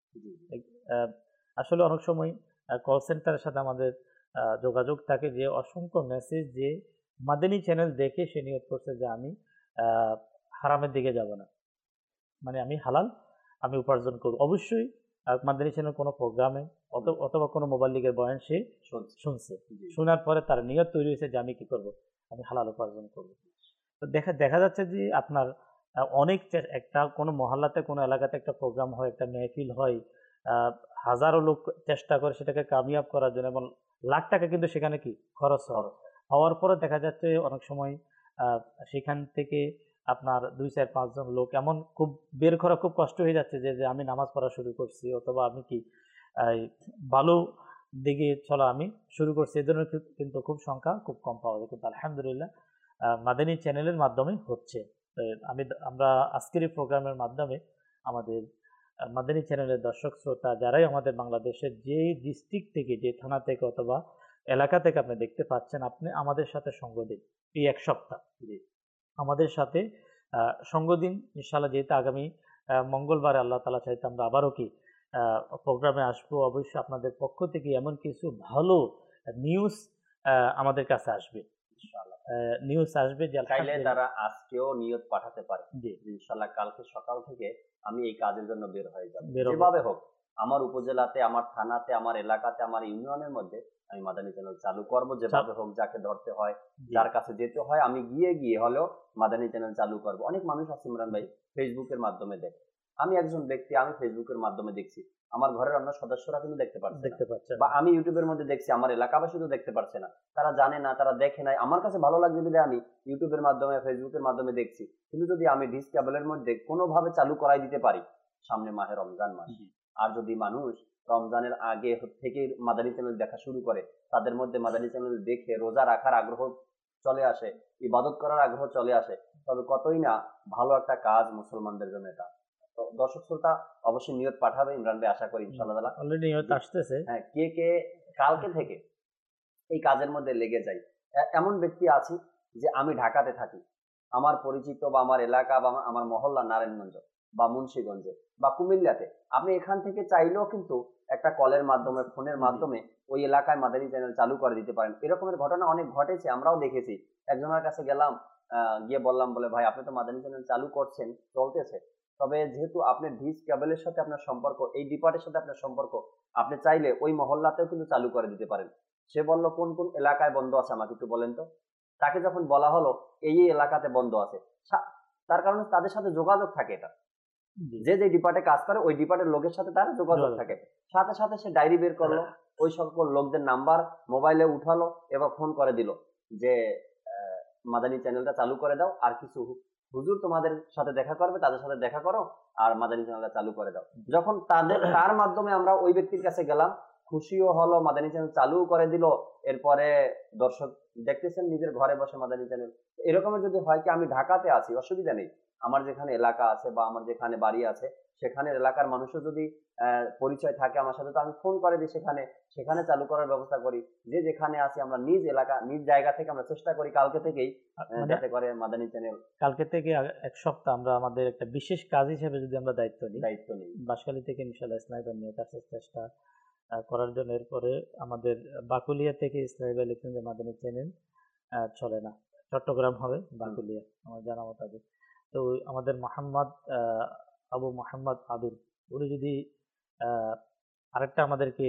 জি আহ, আসলে অনেক সময় কল সেন্টারের সাথে আমাদের আহ, যোগাযোগ থাকে, যে অসংখ্য মেসেজ যে মাদানী চ্যানেল দেখে সে নিয়ত করছে যে আমি আহ, হারামের দিকে যাব না, মানে আমি হালাল আমি উপার্জন করব। অবশ্যই আহ, মাদানী চ্যানেল কোনো প্রোগ্রামে অথবা কোনো মোবাইল লিগের বয়ান সে শুনছি। শুনছে, জি শোনার পরে তার নিয়ত তৈরি হয়েছে যে আমি কি করব, আমি হালাল উপার্জন করব। তো দেখা দেখা যাচ্ছে যে আপনার আহ, অনেক চে- একটা কোনো মহল্লাতে কোনো এলাকাতে একটা প্রোগ্রাম হয়, একটা মেহফিল হয়, আহ, হাজারো লোক চেষ্টা করে সেটাকে কামিয়াব করার জন্য, এবং লাখ টাকা কিন্তু সেখানে কি খরচ হয়। খরচ। হওয়ার পরে দেখা যাচ্ছে অনেক সময় আহ, সেখান থেকে আপনার দুই চার পাঁচজন লোক এমন খুব বের করা খুব কষ্ট হয়ে যাচ্ছে যে যে আমি নামাজ পড়া শুরু করছি, অথবা আমি কি এই ভালো দিকে চলা আমি শুরু করছি, এই ধরনের কিন্তু কিন্তু খুব সংখ্যা খুব কম পাওয়া যায়। কিন্তু আলহামদুলিল্লাহ আহ, মাদানী চ্যানেলের মাধ্যমে হচ্ছে। তো আমি আমরা আজকের এই প্রোগ্রামের মাধ্যমে আমাদের আহ, মাদানী চ্যানেলের দর্শক শ্রোতা যারাই আমাদের বাংলাদেশের যে ডিস্ট্রিক্ট থেকে, যে থানা থেকে অথবা এলাকা থেকে আপনি দেখতে পাচ্ছেন, আপনি আমাদের সাথে সঙ্গ দিন এই এক সপ্তাহ। জি আমাদের সাথে আহ, সঙ্গ দিন ইনশাআল্লাহ। যেহেতু আগামী আহ, মঙ্গলবারে আল্লাহ তালা চাইতে আমরা আবারও কি প্রোগ্রামে আসবো, অবশ্যই আপনাদের পক্ষ থেকে এমন কিছু ভালো নিউজ আমাদের কাছে আসবে, ইনশাআল্লাহ। নিউজ আসবে যে চাইলে আলহামদুলিল্লাহ। তারা আজকেও নিয়ত পাঠাতে পারে জি যে ইনশাআল্লাহ কালকে সকাল থেকে আমি এই কাজের জন্য বের হয়ে যাব, বের হবো। যেভাবে হোক আমার উপজেলাতে, আমার থানাতে, আমার এলাকাতে, আমার ইউনিয়নের মধ্যে আমি মাদানী চ্যানেল চালু করব, যেভাবে হোক, যাকে ধরতে হয়, জি, যার কাছে যেতে হয়, আমি গিয়ে গিয়ে হলেও মাদানী চ্যানেল চালু করব। অনেক মানুষ আছে ইমরান ভাই ফেসবুকের মাধ্যমে দেখে, আমি একজন ব্যক্তি, আমি ফেসবুকের মাধ্যমে দেখছি, আমার ঘরের অন্য সদস্যরা কিন্তু দেখতে পারছে না, দেখতে পাচ্ছেন। বা আমি ইউটিউবের মধ্যে দেখছি, আমার এলাকাবাসী তো দেখতে পারছে না, তারা জানে না, তারা দেখে নাই। আমার কাছে ভালো লাগছে যদি আমি ইউটিউবের মাধ্যমে, ফেসবুকের মাধ্যমে দেখছি, কিন্তু যদি আমি ডিস কেবলের মধ্যে কোনোভাবে চালু করাই দিতে পারি, সামনে মাহে রমজান মাস, জি, আর যদি মানুষ রমজানের আগে থেকে মাদানী চ্যানেল দেখা শুরু করে, তাদের মধ্যে মাদানী চ্যানেল দেখে রোজা রাখার আগ্রহ চলে আসে, ইবাদত করার আগ্রহ চলে আসে, তবে কতই না ভালো একটা কাজ মুসলমানদের জন্য এটা। তো দর্শক শ্রোতা অবশ্যই নিয়ত পাঠাবে ইমরান ভাই, আশা করি ইনশাআল্লাহ তাআলা। অলরেডি নিয়ত আসতেছে। হ্যাঁ, কে কে কালকে থেকে এই কাজের মধ্যে লেগে যাই। এ- এমন ব্যক্তি আছি যে আমি ঢাকাতে থাকি, আমার পরিচিত বা আমার এলাকা বা আমা- আমার মহল্লা নারায়ণগঞ্জ বা মুন্সিগঞ্জে বা কুমিল্লাতে, আপনি এখান থেকে চাইলেও কিন্তু একটা কলের মাধ্যমে, ফোনের জি, মাধ্যমে ওই এলাকায় মাদানী চ্যানেল চালু করে দিতে পারেন। এরকমের ঘটনা অনেক ঘটেছে, আমরাও দেখেছি। একজনের কাছে গেলাম, আহ, গিয়ে বললাম, বলে ভাই আপনি তো মাদানী চ্যানেল চালু করছেন, চলতেছে, তবে যেহেতু আপনার ডিস কেবলের সাথে আপনার সম্পর্ক, এই ডিপার্টের সাথে আপনার সম্পর্ক, আপনি চাইলে ওই মহল্লাতেও কিন্তু চালু করে দিতে পারেন। সে বলল কোন কোন এলাকায় বন্ধ আছে আমাকে একটু বলেন তো। তাকে যখন বলা হলো এই এই এলাকাতে বন্ধ আছে, সা- তার কারণে তাদের সাথে যোগাযোগ থাকে, এটা জি, যে যে ডিপার্টে কাজ করে ওই ডিপার্টের লোকের সাথে তার যোগাযোগ যোগাযোগ থাকে। সাথে সাথে সে ডায়েরি বের করলো, ওই সকল লোকদের নাম্বার মোবাইলে উঠালো, এবার ফোন করে দিল যে আহ, মাদানী চ্যানেলটা চালু করে দাও, আর কিছু হু- হুজুর তোমাদের সাথে দেখা করবে, তাদের সাথে দেখা করো, আর মাদানী চ্যানেলটা চালু করে দাও। যখন তাদের তার মাধ্যমে আমরা ওই ব্যক্তির কাছে গেলাম, খুশিও হলো, মাদানী চ্যানেল চালু করে দিল। এরপরে দর্শক দেখতেছেন নিজের ঘরে বসে মাদানী চ্যানেল। এরকমের যদি হয় কি, আমি ঢাকাতে আছি, অসুবিধা নেই, আমার যেখানে এলাকা আছে বা আমার যেখানে বাড়ি আছে সেখানের এলাকার মানুষও যদি আহ, পরিচয় থাকে আমার সাথে, তো আমি ফোন করে দিই সেখানে, সেখানে চালু করার ব্যবস্থা করি। যে যেখানে আছি আমরা নিজ এলাকা নিজ জায়গা থেকে আমরা চেষ্টা করি কালকে থেকেই আহ, মানে যাতে করে মাদানী চ্যানেল কালকে থেকে আগ- এক সপ্তাহ আমরা আমাদের একটা বিশেষ কাজ হিসেবে যদি আমরা দায়িত্ব নিই, দায়িত্ব নেই। বাঁশখালী থেকে ইনশাআল্লাহ স্নাইপার নিয়ে কাছে চেষ্টা আহ, করার জন্য। এরপরে আমাদের বাকুলিয়া থেকে স্নাইপার লিখছেন যে মাদানী চ্যানেল আহ, চলে না, চট্টগ্রাম হবে বাকুলিয়া আমার জানা মোতাবেক। তো আমাদের মোহাম্মদ আহ, আবু মোহাম্মদ আবির, উনি যদি আহ, আরেকটা আমাদেরকে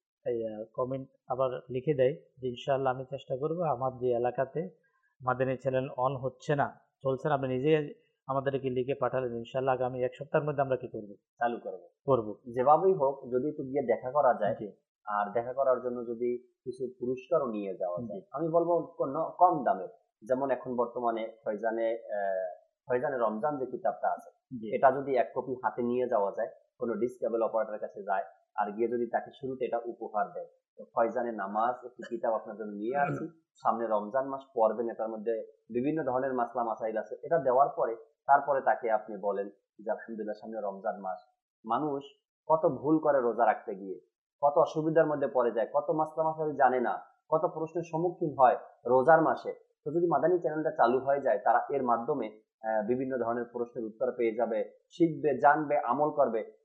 কমেন্ট আবার লিখে দেয় যে ইনশাআল্লাহ আমি চেষ্টা করব আমার যে এলাকাতে মাদানী চ্যানেল অন হচ্ছে না, চলছে না, আপনি নিজে আমাদেরকে লিখে পাঠালেন, ইনশাআল্লাহ আগামী এক সপ্তাহের মধ্যে আমরা কি করব চালু করবো, করব যেভাবেই হোক, যদি একটু গিয়ে দেখা করা যায়, জি, আর দেখা করার জন্য যদি কিছু পুরস্কারও নিয়ে যাওয়া জি, যায়, আমি বলবো কোন- কম দামে। যেমন এখন বর্তমানে ফয়জানে আহ, ফয়জানে রমজান যে কিতাবটা আছে, জি, এটা যদি এক কপি হাতে নিয়ে যাওয়া যায়, কোনো ডিসকেবল অপারেটরের কাছে যায়, আর গিয়ে যদি তাকে শুরুতে এটা উপহার দেয়, তো ফয়জানের নামাজ একটি কিতাব আপনার জন্য নিয়ে আসছি, সামনে রমজান মাস পড়বেন, এটার মধ্যে বিভিন্ন ধরনের মাসলা মাসাইল আছে, এটা দেওয়ার পরে তারপরে তাকে আপনি বলেন যে আলহামদুলিল্লাহ সামনে রমজান মাস, মানুষ কত ভুল করে রোজা রাখতে গিয়ে, কত অসুবিধার মধ্যে পড়ে যায়, কত মাসলা মাসাইল জানে না, কত প্রশ্নের সম্মুখীন হয় রোজার মাসে। তো যদি মাদানী চ্যানেলটা চালু হয়ে যায়, তারা এর মাধ্যমে আহ, বিভিন্ন ধরনের প্রশ্নের উত্তর পেয়ে যাবে, শিখবে, জানবে, আমল করবে।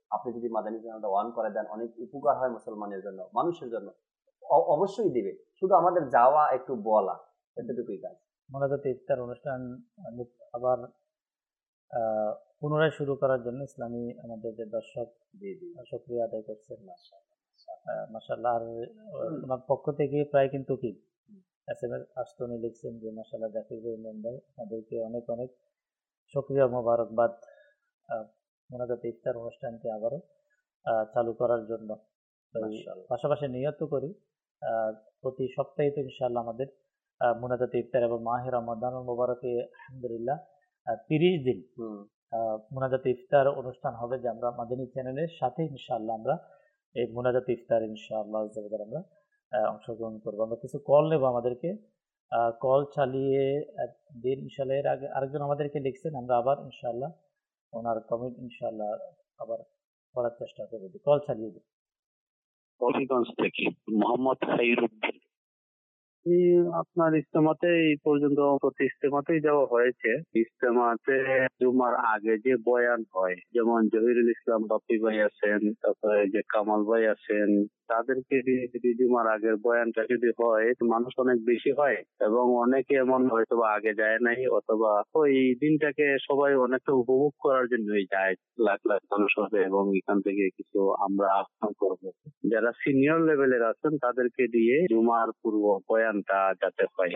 আপনি যদি মাদানী চ্যানেলটা অন করে দেন, অনেক উপকার হয় মুসলমানের জন্য, মানুষের জন্য। অ- অবশ্যই দিবে, শুধু আমাদের যাওয়া একটু বলা, এতটুকুই কাজ। মোনাজাত ইফতার অনুষ্ঠান আবার আহ, পুনরায় শুরু করার জন্য ইসলামী আমাদের যে দর্শক জি জি সক্রিয় আদায় করছেন মাশাআল্লাহ। আর ওনার পক্ষ থেকে প্রায় কিন্তু কি এস এম এস আসতো, উনি লিখছেন যে মাশাআল্লাহ জাকির ভাই মেম্বার আমাদেরকে অনেক অনেক সক্রিয় মোবারকবাদ মোনাজাত ইফতার অনুষ্ঠানকে আবারও আহ, চালু করার জন্য। তো মাশাআল্লাহ। পাশাপাশি নিয়ত করি আহ, প্রতি সপ্তাহে তো ইনশাআল্লাহ আমাদের আহ, মোনাজাত ইফতার এবং মাহে রমাদানুল মুবারকে আলহামদুলিল্লাহ তিরিশ দিন হুম আহ, মোনাজাত ইফতার অনুষ্ঠান হবে, যে আমরা মাদানী চ্যানেলের সাথে ইনশাআল্লাহ আমরা এই মোনাজাত ইফতার ইনশাআল্লাহ আজ্জাওয়াজাল আমরা আহ, অংশগ্রহণ করবো। আমরা কিছু কল নেব, আমাদেরকে কল চালিয়ে আহ, দিন ইনশাআল্লাহ। এর আগে আরেকজন আমাদেরকে লিখছেন, আমরা আবার ইনশাআল্লাহ ওনার কমেন্ট ইনশাআল্লাহ আবার করার চেষ্টা করব। কল চালিয়ে দিই। হবিগঞ্জ থেকে মোহাম্মদ খাইরুদ্দিন। আপনার ইস্তেমাতে এই পর্যন্ত প্রতি ইস্তেমাতেই যাওয়া হয়েছে। ইস্তেমাতে জুমার আগে যে বয়ান হয়, যেমন জহিরুল ইসলাম বাপি ভাই আছেন, তারপরে যে কামাল ভাই আছেন, তাদেরকে দিয়ে যদি জুমার আগের বয়ানটা যদি হয়, মানুষ অনেক বেশি হয় এবং অনেকে এমন হয়তো বা আগে যায় নাই, অথবা ওই দিনটাকে সবাই অনেকটা উপভোগ করার জন্যই যায়। লাখ লাখ মানুষ হবে এবং এখান থেকে কিছু আমরা আহ্বান করবো যারা সিনিয়র লেভেলের আছেন তাদেরকে দিয়ে জুমার পূর্ব বয়ানটা যাতে হয়।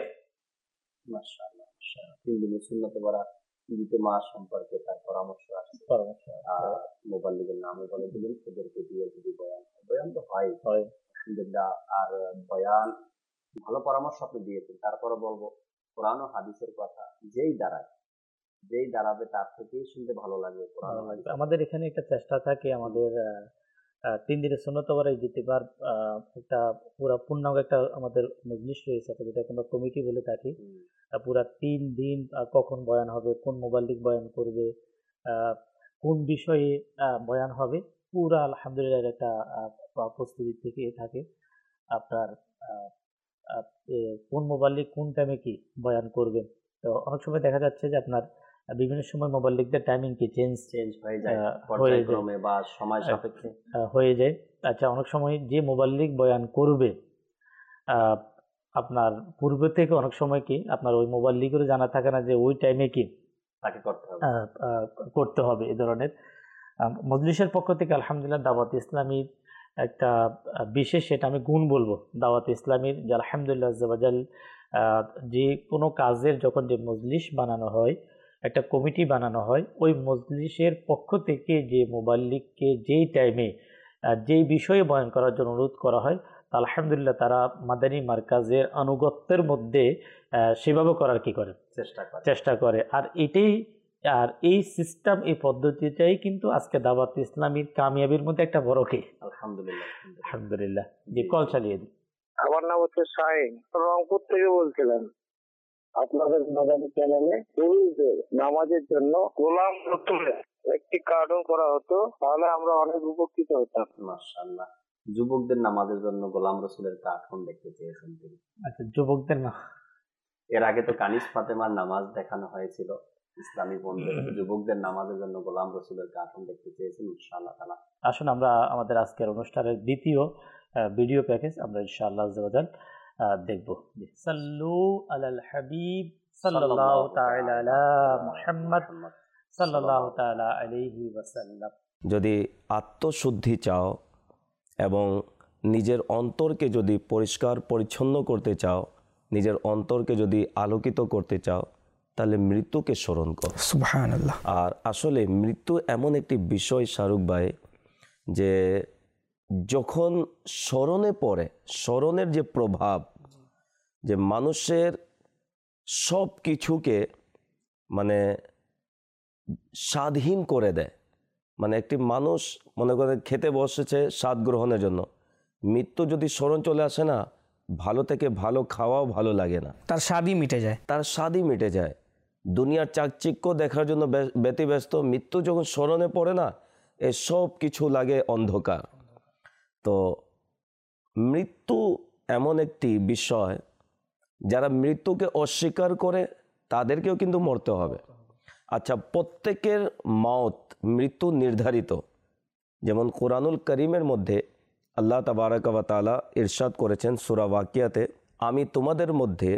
মাশাআল্লাহ মাশাআল্লাহ। তিন দিনের সুন্নতে বরা ঈদে মা সম্পর্কে তার পরামর্শ আসছে, পরামর্শ আর মোবাল্লিগের নামে বলে দিলেন, ওদেরকে দিয়ে যদি বয়ান হয়, বয়ান তো হয় হয় আলহামদুলিল্লাহ। আর বয়ান ভালো পরামর্শ আপনি দিয়েছেন। তারপরে বলবো কোরআন ও হাদিসের কথা যেই দাঁড়ায়, যেই দাঁড়াবে তার থেকেই শুনতে ভালো লাগবে কোরআন ও হাদিস। আমাদের এখানে একটা চেষ্টা থাকে, আমাদের আহ, আহ, তিন দিনের সুন্নতবারে জিতিবার আহ, একটা পুরা পূর্ণাঙ্গ একটা আমাদের মজলিস রয়েছে, যেটা আমরা কমিটি বলে থাকি। হুম, আহ, পুরা তিন দিন আহ, কখন বয়ান হবে, কোন মোবাল্লিক বয়ান করবে, আহ, কোন বিষয়ে আহ, বয়ান হবে, পুরা আলহামদুলিল্লাহ এর একটা আহ, প্রস্তুতি থেকে থাকে। আপনার আহ, আহ, এ, কোন মোবাল্লিক কোন টাইমে কি বয়ান করবেন। তো অনেক সময় দেখা যাচ্ছে যে আপনার আহ, বিভিন্ন সময় মোবাল্লিকদের টাইমিং কি চেঞ্জ চেঞ্জ হয়ে যায় আহ, হয়ে যায় পর্যায়ক্রমে বা সময় আহ, সাপেক্ষে। আহ, হয়ে যায়। আচ্ছা, অনেক সময় যে মোবাল্লিক বয়ান করবে আহ, আপনার পূর্বে থেকে অনেক সময় কি আপনার ওই মোবাল্লিকেরও জানা থাকে না যে ওই টাইমে কি তাকে করতে হবে। আহ, আহ, করতে হবে। এই ধরনের আহ, মজলিসের পক্ষ থেকে আলহামদুলিল্লাহ দাওয়াত ইসলামীর একটা আহ, বিশেষ, সেটা আমি গুণ বলবো দাওয়াত ইসলামীর, যে আলহামদুলিল্লাহ আজ্জাওয়াজাল আহ, যে কোনো কাজের যখন যে মজলিস বানানো হয়, একটা কমিটি বানানো হয়, ওই মজলিসের পক্ষ থেকে যে মোবাল্লিককে যেই টাইমে যেই বিষয়ে বয়ান করার জন্য অনুরোধ করা হয়, তা আলহামদুলিল্লাহ তারা মাদানী মার্কাজের আনুগত্যের মধ্যে আহ, সেভাবে করার কি করে চেষ্টা করে চেষ্টা করে। আর এটাই আর এই সিস্টেম, এই পদ্ধতিটাই কিন্তু আজকে দাওয়াত ইসলামীর কামিয়াবির মধ্যে একটা বড় কি আলহামদুলিল্লাহ। আলহামদুলিল্লাহ। যে কল চালিয়ে দিই। আমার নাম হচ্ছে শাহিন, রংপুর থেকে বলছিলাম। আপনাদের মাদানী চ্যানেলে পুরুষদের নামাজের জন্য গোলাম রসুলের একটি কার্টুন করা হতো, তাহলে আমরা অনেক উপকৃত হতাম। মাশাআল্লাহ। যুবকদের নামাজের জন্য গোলাম রসুলের কার্টুন দেখতে চেয়েছেন তিনি। আচ্ছা, যুবকদের না, এর আগে তো কানিস ফাতেমার নামাজ দেখানো হয়েছিল ইসলামী বন্ধুদের। যুবকদের নামাজের জন্য গোলাম রসুলের কার্টুন দেখতে চেয়েছেন ইনশাআল্লাহ তাআলা। আসুন আমরা আমাদের আজকের অনুষ্ঠানের দ্বিতীয় ভিডিও প্যাকেজ আমরা ইনশাআল্লাহ আজ্জাওয়াজাল দেখব। সাল্লু আলাল হাবিব সাল্লাল্লাহু তাআলা আলা মুহাম্মদ সাল্লাল্লাহু তাআলা আলাইহি ওয়াসাল্লাম। যদি আত্মশুদ্ধি চাও এবং নিজের অন্তরকে যদি পরিষ্কার পরিচ্ছন্ন করতে চাও, নিজের অন্তরকে যদি আলোকিত করতে চাও, তাহলে মৃত্যুকে স্মরণ করো। সুবহানাল্লাহ। আর আসলে মৃত্যু এমন একটি বিষয় শাহরুখ ভাই, যে যখন স্মরণে পড়ে, স্মরণের যে প্রভাব, যে মানুষের সব কিছুকে মানে স্বাদহীন করে দেয়। মানে একটি মানুষ মনে করে খেতে বসেছে স্বাদ গ্রহণের জন্য, মৃত্যু যদি স্মরণ চলে আসে না, ভালো থেকে ভালো খাওয়াও ভালো লাগে না, তার স্বাদই মিটে যায় তার স্বাদই মিটে যায়। দুনিয়ার চাকচিক্য দেখার জন্য ব্যতিব্যস্ত, মৃত্যু যখন স্মরণে পড়ে না, এ সব কিছু লাগে অন্ধকার। তো মৃত্যু এমন একটি বিষয়, যারা মৃত্যুকে অস্বীকার করে তাদেরকেও কিন্তু মরতে হবে। আচ্ছা, প্রত্যেকের মওত মৃত্যু নির্ধারিত, যেমন কোরআনুল করিমের মধ্যে আল্লাহ তাবারাক ওয়া তাআলা ইরশাদ করেছেন সূরা ওয়াকিয়াতে, আমি তোমাদের মধ্যে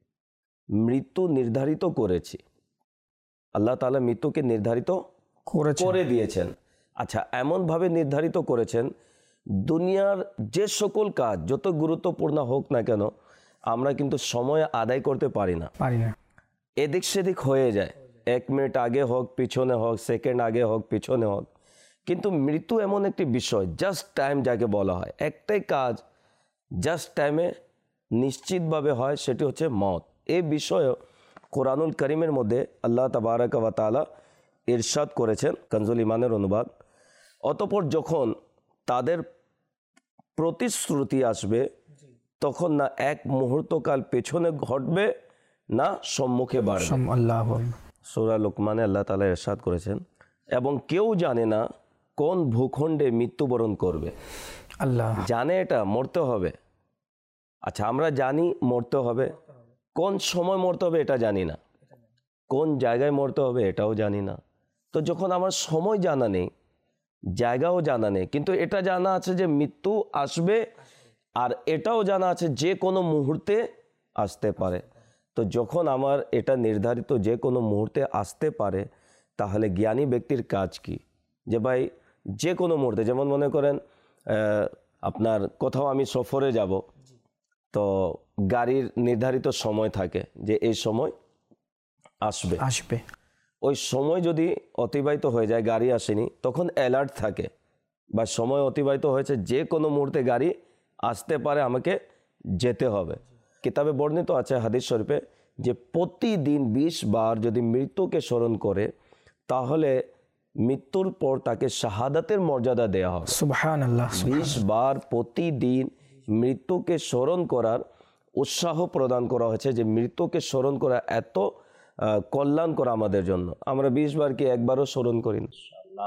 মৃত্যু নির্ধারিত করেছি। আল্লাহ তাআলা মৃত্যুকে নির্ধারিত করে দিয়েছেন। আচ্ছা, এমনভাবে নির্ধারিত করেছেন দুনিয়ার যে সকল কাজ যত গুরুত্বপূর্ণ হোক না কেন আমরা কিন্তু সময় আদায় করতে পারি না, পারি না এদিক সেদিক হয়ে যায়, এক মিনিট আগে হোক পিছনে হোক, সেকেন্ড আগে হোক পিছনে হোক। কিন্তু মৃত্যু এমন একটি বিষয়, জাস্ট টাইম যাকে বলা হয়, একটাই কাজ জাস্ট টাইমে নিশ্চিতভাবে হয়, সেটি হচ্ছে মত। এই বিষয়ে কোরআনুল করিমের মধ্যে আল্লাহ তাবারাক ওয়া তাআলা ইরশাদ করেছেন, কানজুল ইমানের অনুবাদ, অতঃপর যখন তাদের প্রতিশ্রুতি আসবে তখন না এক মুহূর্তকাল পেছনে ঘটবে না সম্মুখে বাড়বে। সূরা লুকমানে আল্লাহ তাআলা ইরশাদ করেছেন, এবং কেউ জানে না কোন ভূখণ্ডে মৃত্যুবরণ করবে। আল্লাহ জানে এটা মরতে হবে। আচ্ছা, আমরা জানি মরতে হবে, কোন সময় মরতে হবে এটা জানি না, কোন জায়গায় মরতে হবে এটাও জানি না। তো যখন আমার সময় জানা নেই, জায়গাও জানা নেই, কিন্তু এটা জানা আছে যে মৃত্যু আসবে, আর এটাও জানা আছে যে কোনো মুহূর্তে আসতে পারে। তো যখন আমার এটা নির্ধারিত যে কোনো মুহূর্তে আসতে পারে, তাহলে জ্ঞানী ব্যক্তির কাজ কি? যে ভাই যে কোনো মুহূর্তে, যেমন মনে করেন আপনার কোথাও আমি সফরে যাব, তো গাড়ির নির্ধারিত সময় থাকে যে এই সময় আসবে আসবে ওই সময় যদি অতিবাহিত হয়ে যায়, গাড়ি আসেনি, তখন অ্যালার্ট থাকে, বা সময় অতিবাহিত হয়েছে, যে কোনো মুহূর্তে গাড়ি আসতে পারে, আমাকে যেতে হবে। কিতাবে বর্ণিত আছে হাদিস শরীফে যে প্রতিদিন বিশ বার যদি মৃত্যুকে স্মরণ করে, তাহলে মৃত্যুর পর তাকে শাহাদাতের মর্যাদা দেওয়া হবে। সুবহানাল্লাহ। বিশ বার প্রতিদিন মৃত্যুকে স্মরণ করার উৎসাহ প্রদান করা হয়েছে, যে মৃত্যুকে স্মরণ করা এত কল্যাণ করা আমাদের জন্য। আমরা বিশ বার কি একবারও স্মরণ করি না।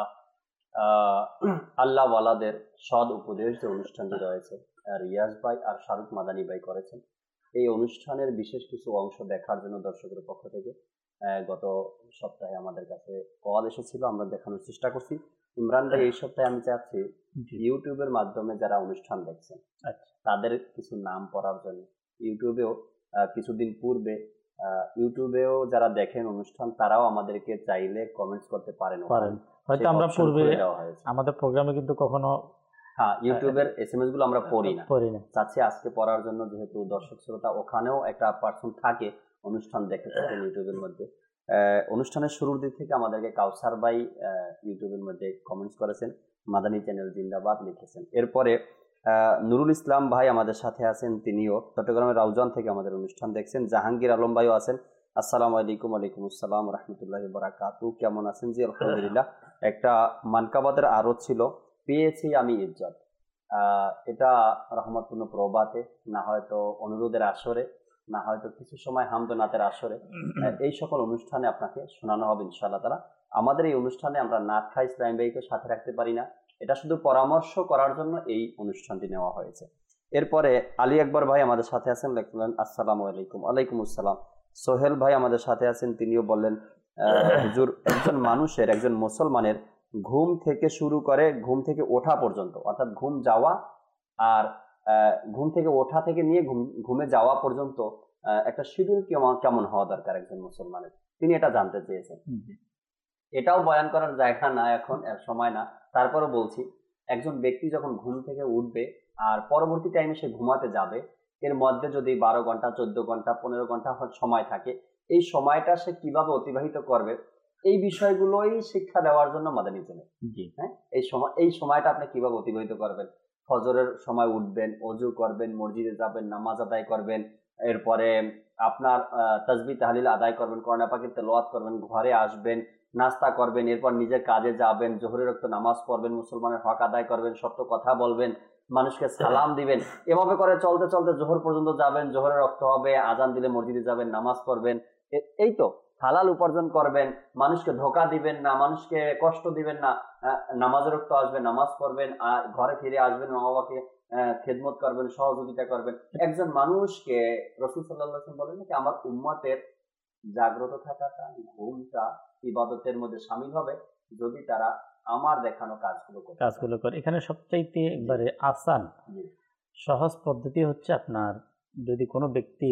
আল্লাহ ওয়ালাদের সৎ উপদেশ যে অনুষ্ঠানটি রয়েছে, রিয়াজ ভাই আর শাহরুখ মাদানী ভাই করেছেন, এই অনুষ্ঠানের বিশেষ কিছু অংশ দেখার জন্য দর্শকের পক্ষ থেকে গত সপ্তাহে আমাদের কাছে কল এসেছিল, আমরা দেখানোর চেষ্টা করছি। ইমরান ভাই, এই সপ্তাহে আমি চাচ্ছি ইউটিউবের মাধ্যমে যারা অনুষ্ঠান দেখছেন তাদের কিছু নাম পড়ার জন্য। ইউটিউবেও কিছুদিন পূর্বে ইউটিউবেও যারা দেখেন অনুষ্ঠান, তারাও আমাদেরকে চাইলে কমেন্টস করতে পারেন। হয়তো আমরা পূর্বে আমাদের প্রোগ্রামে কিন্তু কখনো হ্যাঁ ইউটিউবের এসএমএস গুলো আমরা পড়ি না পড়ি না চাচ্ছি আজকে পড়ার জন্য, যেহেতু দর্শক শ্রোতা ওখানেও একটা পার্সন থাকে অনুষ্ঠান দেখতে থাকেন ইউটিউবের মধ্যে। অনুষ্ঠানের শুরুর দিক থেকে আমাদেরকে কাউসার ভাই ইউটিউবের মধ্যে কমেন্টস করেছেন, মাদানী চ্যানেল জিন্দাবাদ লিখেছেন। এরপরে নুরুল ইসলাম ভাই আমাদের সাথে আছেন, তিনিও চট্টগ্রামের রাউজান থেকে আমাদের অনুষ্ঠান দেখছেন। জাহাঙ্গীর আলম ভাইও আছেন, আসসালামু আলাইকুম। ওয়ালাইকুম আসসালাম রাহমাতুল্লাহি বারাকাতু। কেমন আছেন? জি আলহামদুলিল্লাহ। একটা মানকাবাতের আরত ছিল, পেয়েছি আমি ইজ্জত, আহ এটা রহমতপূর্ণ প্রবাতে, না হয়তো অনুরোধের আসরে, না হয়তো কিছু সময় হামদনাথের আসরে, এই সকল অনুষ্ঠানে আপনাকে শোনানো হবে ইনশাআল্লাহ তাআলা। আমাদের এই অনুষ্ঠানে আমরা নাথ খা ইসলাম ভাইকে সাথে রাখতে পারি না, এটা শুধু পরামর্শ করার জন্য এই অনুষ্ঠানটি নেওয়া হয়েছে। এরপরে আলী আকবর ভাই আমাদের সাথে আছেন, লিখলেন আসসালামু আলাইকুম। ওয়ালাইকুম আসসালাম। সোহেল ভাই আমাদের সাথে আছেন, তিনিও বললেন হুজুর, একজন মানুষের, একজন মুসলমানের ঘুম থেকে শুরু করে ঘুম থেকে ওঠা পর্যন্ত, অর্থাৎ ঘুম যাওয়া আর ঘুম থেকে ওঠা থেকে নিয়ে ঘুম ঘুমে যাওয়া পর্যন্ত একটা শিডিউল কেমন হওয়া দরকার একজন মুসলমানের, তিনি এটা জানতে চেয়েছেন। এটাও বয়ান করার জায়গা না, এখন সময় না, তারপরও বলছি, একজন ব্যক্তি যখন ঘুম থেকে উঠবে আর পরবর্তী টাইমে সে ঘুমাতে যাবে, এর মধ্যে যদি বারো ঘন্টা চোদ্দ ঘন্টা পনেরো ঘন্টা সময় থাকে, এই সময়টা সে কিভাবে অতিবাহিত করবে, এই বিষয়গুলোই শিক্ষা দেওয়ার জন্য মাদানী চ্যানেল। হ্যাঁ, এই সময় এই সময়টা আপনি কিভাবে অতিবাহিত করবেন, ফজরের সময় উঠবেন, ওযু করবেন, মসজিদে যাবেন, নামাজ আদায় করবেন, এরপরে আপনার তাসবিহ তাহলিল আদায় করবেন, কোরআন পাকের তেলাওয়াত করবেন, ঘরে আসবেন, নাস্তা করবেন, এরপর নিজের কাজে যাবেন, জোহরের ওয়াক্তে নামাজ পড়বেন, মুসলমানের হক আদায় করবেন, সত্য কথা বলবেন, মানুষকে সালাম দিবেন, এভাবে করে চলতে চলতে জোহর পর্যন্ত যাবেন, জোহরের ওয়াক্ত হবে, আজান দিলে মসজিদে যাবেন, নামাজ পড়বেন, এই তো হালাল উপার্জন করবেন, মানুষকে ধোকা দিবেন না, মানুষকে কষ্ট দিবেন না, নামাজের ওয়াক্ত আসবেন, নামাজ পড়বেন, আর ঘরে ফিরে আসবেন, মা বাবাকে খেদমত করবেন, সহযোগিতা করবেন। একজন মানুষকে রাসূল সাল্লাল্লাহু আলাইহি ওয়াসাল্লাম বলেন যে আমার উম্মতের জাগ্রত থাকাটা, ঘুমটা ইবাদতের মধ্যে শামিল হবে যদি তারা আমার দেখানো কাজগুলো করতে কাজগুলো করে। এখানে সবচাইতে একবারে আসান জি, সহজ পদ্ধতি হচ্ছে আপনার যদি কোনো ব্যক্তি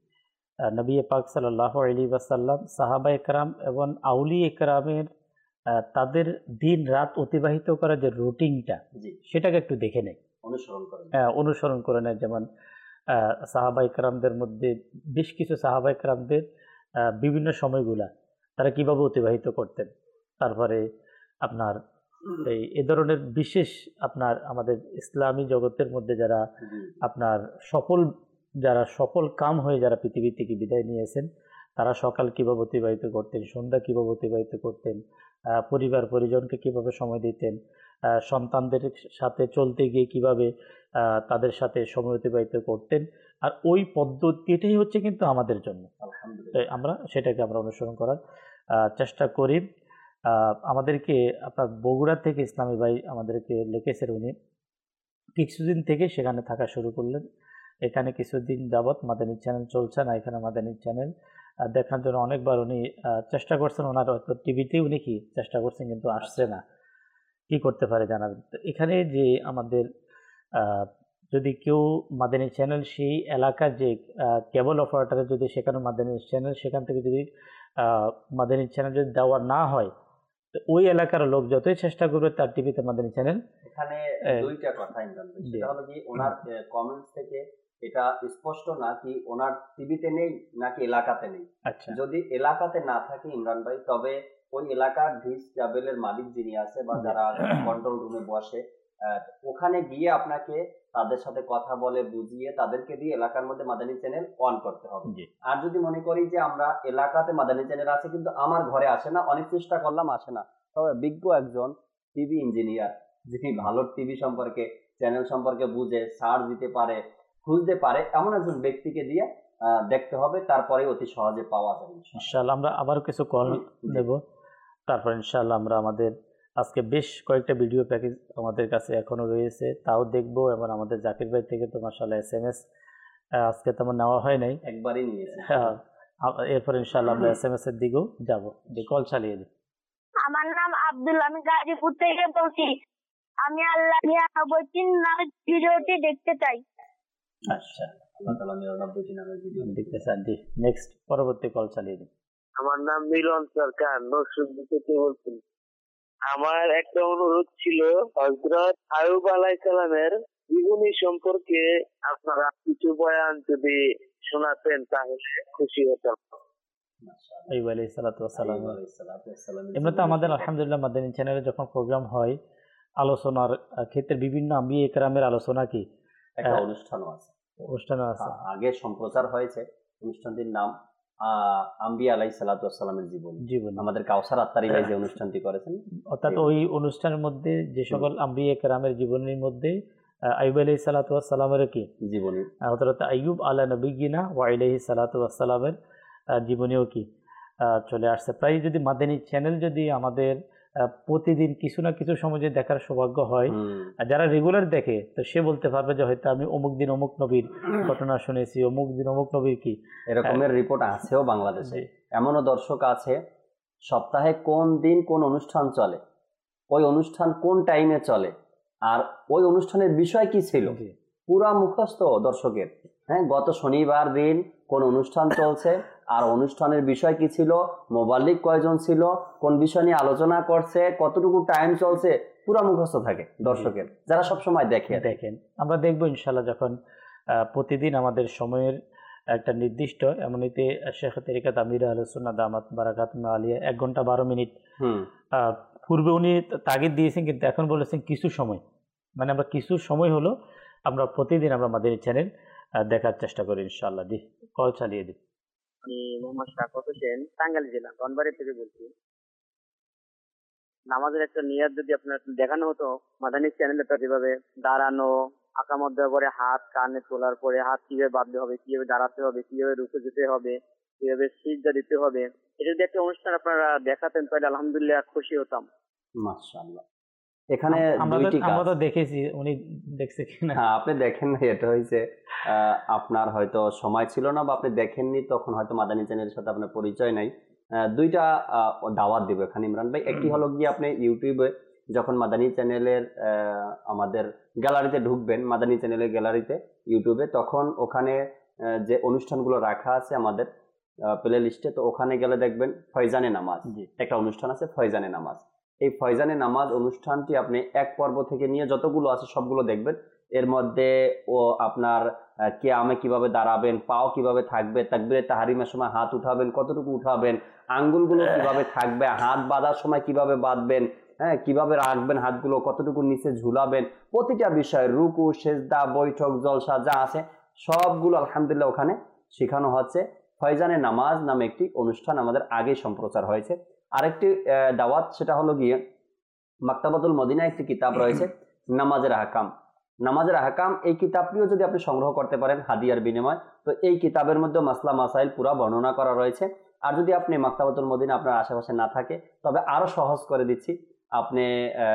আহ, নবী পাক সাল্লাল্লাহু আলাইহি ওয়াসাল্লাম, সাহাবা একরাম এবং আউলি একরামের আহ, তাদের দিন রাত অতিবাহিত করার যে রুটিনটা জি, সেটাকে একটু দেখে নেয়, অনুসরণ করেন। আহ, অনুসরণ করে নেয়। যেমন আহ, সাহাবা একরামদের মধ্যে বেশ কিছু সাহাবা একরামদের আহ, বিভিন্ন সময়গুলা তারা কিভাবে অতিবাহিত করতেন। তারপরে আপনার এই এ ধরনের বিশেষ আপনার আমাদের ইসলামী জগতের মধ্যে যারা জি, আপনার সফল যারা সফল কাম হয়ে যারা পৃথিবী থেকে বিদায় নিয়েছেন, তারা সকাল কীভাবে অতিবাহিত করতেন, সন্ধ্যা কীভাবে অতিবাহিত করতেন, আহ, পরিবার পরিজনকে কীভাবে সময় দিতেন, আহ, সন্তানদের সাথে চলতে গিয়ে কীভাবে আহ, তাদের সাথে সময় অতিবাহিত করতেন। আর ওই পদ্ধতিটাই হচ্ছে কিন্তু আমাদের জন্য। আলহামদুলিল্লাহ। তাই আমরা সেটাকে আমরা অনুসরণ করার আহ, চেষ্টা করি। আহ, আমাদেরকে আপনার বগুড়া থেকে ইসলামী ভাই আমাদেরকে লিখেছেন, উনি কিছুদিন থেকে সেখানে থাকা শুরু করলেন। এখানে কিছুদিন যাবৎ মাদানী চ্যানেল চলছে না, এখানে মাদানী চ্যানেল দেখার জন্য অনেকবার উনি আহ, চেষ্টা করছেন, ওনার হয়তো টিভিতেই উনি কি চেষ্টা করছেন কিন্তু আসছে না, কি করতে পারে জানাবেন। তো এখানে যে আমাদের আহ, যদি কেউ মাদানী চ্যানেল সেই এলাকার যে কেবল অপারেটরে যদি সেখানে মাদানী চ্যানেল সেখান থেকে যদি আহ, মাদানী চ্যানেল যদি দেওয়া না হয়, তো ওই এলাকার লোক যতই চেষ্টা করবে তার টিভিতে মাদানী চ্যানেল এখানে এ, দুইটা কথা ইমরান ভাই, জি। সেটা হলো কি ওনার কমেন্টস থেকে এটা স্পষ্ট না কি ওনার টিভিতে নেই নাকি এলাকাতে নেই। আচ্ছা যদি এলাকাতে না থাকে ইমরান ভাই, তবে ওই এলাকার ডিস কেবলের মালিক যিনি আছে বা যারা কন্ট্রোল রুমে বসে, আহ, ওখানে গিয়ে আপনাকে তাদের সাথে কথা বলে বুঝিয়ে তাদেরকে দিয়ে এলাকার মধ্যে মাদানী চ্যানেল অন করতে হবে। জি আর যদি মনে করি যে আমরা এলাকাতে মাদানী চ্যানেল আছে কিন্তু আমার ঘরে আসে না, অনেক চেষ্টা করলাম আসে না, তবে বিজ্ঞ একজন টিভি ইঞ্জিনিয়ার যিনি ভালো টিভি সম্পর্কে চ্যানেল সম্পর্কে বুঝে সার্চ দিতে পারে, খুঁজতে পারে, এমন একজন ব্যক্তিকে দিয়ে আহ, দেখতে হবে, তারপরে অতি সহজে পাওয়া যাবে ইনশাআল্লাহ। ইনশাআল্লাহ আমরা আবার কিছু কল নেব, তারপর ইনশাআল্লাহ আমরা আমাদের আজকে বেশ কয়েকটা ভিডিও প্যাকেজ আমাদের কাছে এখনো রয়েছে, তাও দেখবো। এবং আমাদের জাকির ভাই থেকে তো মাশাআল্লাহ এস এম এস আজকে তেমন নেওয়া হয় নাই, একবারই নিয়েছি। হ্যাঁ, আ- এরপর ইনশাআল্লাহ আমরা এস এম এস এর দিকেও যাবো। কল চালিয়ে দিই। আমার নাম আব্দুল, আমি গাজীপুর থেকে বলছি। আমি আল্লাহ নিরানব্বই নামের ভিডিওটি দেখতে চাই। আচ্ছা, আল্লাহ তাআলা নিরানব্বইটি নামের ভিডিও দেখতে চান, জি। নেক্সট পরবর্তী কল চালিয়ে দিই। আমার নাম মিলন সরকার, নরসিংদী থেকে বলছি। আমার একটা অনুরোধ ছিল, হযরত আইয়ুব আলাইহিস সালামের জীবনী সম্পর্কে আপনারা কিছু বয়ান যদি শোনাতেন তাহলে খুশি হতাম। আইয়ুব আলাইহিস সালাতু ওয়াস সালাম। আইয়ুব আলাইহিস সালাতু ওয়াস সালামের এমনিতে আমাদের আলহামদুলিল্লাহ মাদানী চ্যানেলে যখন প্রোগ্রাম হয়, আলোচনার আহ, ক্ষেত্রে বিভিন্ন আম্বিয়া একরামের আলোচনা কি একটা আহ, অনুষ্ঠানও আছে, অনুষ্ঠান আছে। আ- আগে সম্প্রচার হয়েছে অনুষ্ঠানটির নাম আহ, আম্বিয়া আলাইহিস সালাতু ওয়াস সালামের জীবনী। জীবনী, আমাদের কাউসার আত্তারি ভাই যে অনুষ্ঠানটি করেছেন, অর্থাৎ ওই অনুষ্ঠানের মধ্যে যে সকল আম্বিয়া একরামের জীবনীর মধ্যে আহ, আইয়ুব আলাইহিস সালাতু ওয়াস সালামের কি জীবনী আহ, হযরত আইয়ুব আলা নবিয়িনা ওয়া আলাইহি সালাতু ওয়াস সালামের আহ, জীবনীও কি আহ, চলে আসছে। প্রায় যদি মাদানী চ্যানেল যদি আমাদের আহ, প্রতিদিন কিছু না কিছু সময় যদি দেখার সৌভাগ্য হয়, হুম, আর যারা রেগুলার দেখে তো সে বলতে পারবে যে হয়তো আমি অমুক দিন অমুক নবীর ঘটনা শুনেছি, অমুক দিন অমুক নবীর কি এরকমের রিপোর্ট আছেও বাংলাদেশে। জি। এমনও দর্শক আছে সপ্তাহে কোন দিন কোন অনুষ্ঠান চলে, ওই অনুষ্ঠান কোন টাইমে চলে, আর ওই অনুষ্ঠানের বিষয় কি ছিল জি। পুরা মুখস্থ দর্শকের। হ্যাঁ, গত শনিবার দিন কোন অনুষ্ঠান চলছে আর অনুষ্ঠানের বিষয় কি ছিল, মোবাল্লিক কয়জন ছিল, কোন বিষয় নিয়ে আলোচনা করছে, কতটুকু টাইম চলছে, পুরা মুখস্থ থাকে দর্শকের, যারা সব সময় দেখে। দেখেন আমরা দেখবো ইনশাল্লাহ যখন আহ, প্রতিদিন আমাদের সময়ের একটা নির্দিষ্ট, এমনিতে শেখ তরিকাত আমির আহলে সুন্নাহ দামাত বারাকাতুহুম আলিয়া এক ঘন্টা বারো মিনিট হুম, আহ, পূর্বে উনি তাগিদ দিয়েছেন, কিন্তু এখন বলেছেন কিছু সময়, মানে আমরা কিছু সময় হলো আমরা প্রতিদিন আমরা মাদানী চ্যানেল দেখার চেষ্টা করি ইনশাআল্লাহ। জি, কল চালিয়ে দিই। আমি মোহাম্মদ শাকত হোসেন, টাঙ্গাইল জেলা ধনবাড়ি থেকে বলছি। নামাজের একটা নিয়াত যদি আপনার দেখানো হতো মাদানী চ্যানেলে, তো যেভাবে দাঁড়ানো, আকামত দেওয়ার পরে হাত কানে তোলার পরে হাত কিভাবে বাঁধতে হবে, কিভাবে দাঁড়াতে হবে, কিভাবে রুকু যেতে হবে, কিভাবে সিজদা দিতে হবে, এটা যদি একটা অনুষ্ঠান আপনারা দেখাতেন তাহলে আলহামদুলিল্লাহ খুশি হতাম। মাশাআল্লাহ। এখানে আমরা দুইটি তো- আমরা কাজ। তো দেখেছি, উনি দেখছে কিনা। হ্যাঁ, আপনি দেখেন না, এটা হয়েছে আহ, আপনার হয়তো সময় ছিল না বা আপনি দেখেননি, তখন হয়তো মাদানী চ্যানেলের সাথে আপনার পরিচয় নাই। আহ, দুইটা আহ, দাওয়াত দিব এখানে ইমরান ভাই। একটি হলো গিয়ে আপনি ইউটিউবে যখন মাদানী চ্যানেলের আহ, আমাদের গ্যালারিতে ঢুকবেন, মাদানী চ্যানেলের গ্যালারিতে ইউটিউবে, তখন ওখানে আহ, যে অনুষ্ঠানগুলো রাখা আছে আমাদের প্লে লিস্টে, তো ওখানে গেলে দেখবেন ফয়জানে নামাজ একটা অনুষ্ঠান আছে, ফয়জানে নামাজ। এই ফয়জানে নামাজ অনুষ্ঠানটি আপনি এক পর্ব থেকে নিয়ে যতগুলো আছে সবগুলো দেখবেন। এর মধ্যে ও আপনার আহ, কিয়ামে কিভাবে দাঁড়াবেন, পাও কিভাবে থাকবে, তাকবীরে তাহারিমের সময় হাত উঠাবেন কতটুকু উঠাবেন, আঙ্গুলগুলো কিভাবে থাকবে, হাত বাঁধার সময় কিভাবে বাঁধবেন, হ্যাঁ কিভাবে রাখবেন, হাতগুলো কতটুকু নিচে ঝুলাবেন, প্রতিটা বিষয়, রুকু, সেজদা, বৈঠক, জলসা যা আছে সবগুলো আলহামদুলিল্লাহ ওখানে শেখানো হচ্ছে। ফয়জানে নামাজ নামে একটি অনুষ্ঠান আমাদের আগে সম্প্রচার হয়েছে। আরেকটি আহ, দাওয়াত, সেটা হলো গিয়ে মাকতাবাতুল মদিনা একটি কিতাব রয়েছে নামাজের আহকাম। নামাজের আহকাম এই কিতাবটিও যদি আপনি সংগ্রহ করতে পারেন হাদিয়ার বিনিময়, তো এই কিতাবের মধ্যে মাসলা মাসাইল পুরা বর্ণনা করা রয়েছে। আর যদি আপনি মাকতাবাতুল মদিনা আপনার আশেপাশে না থাকে, তবে আরো সহজ করে দিচ্ছি, আপনি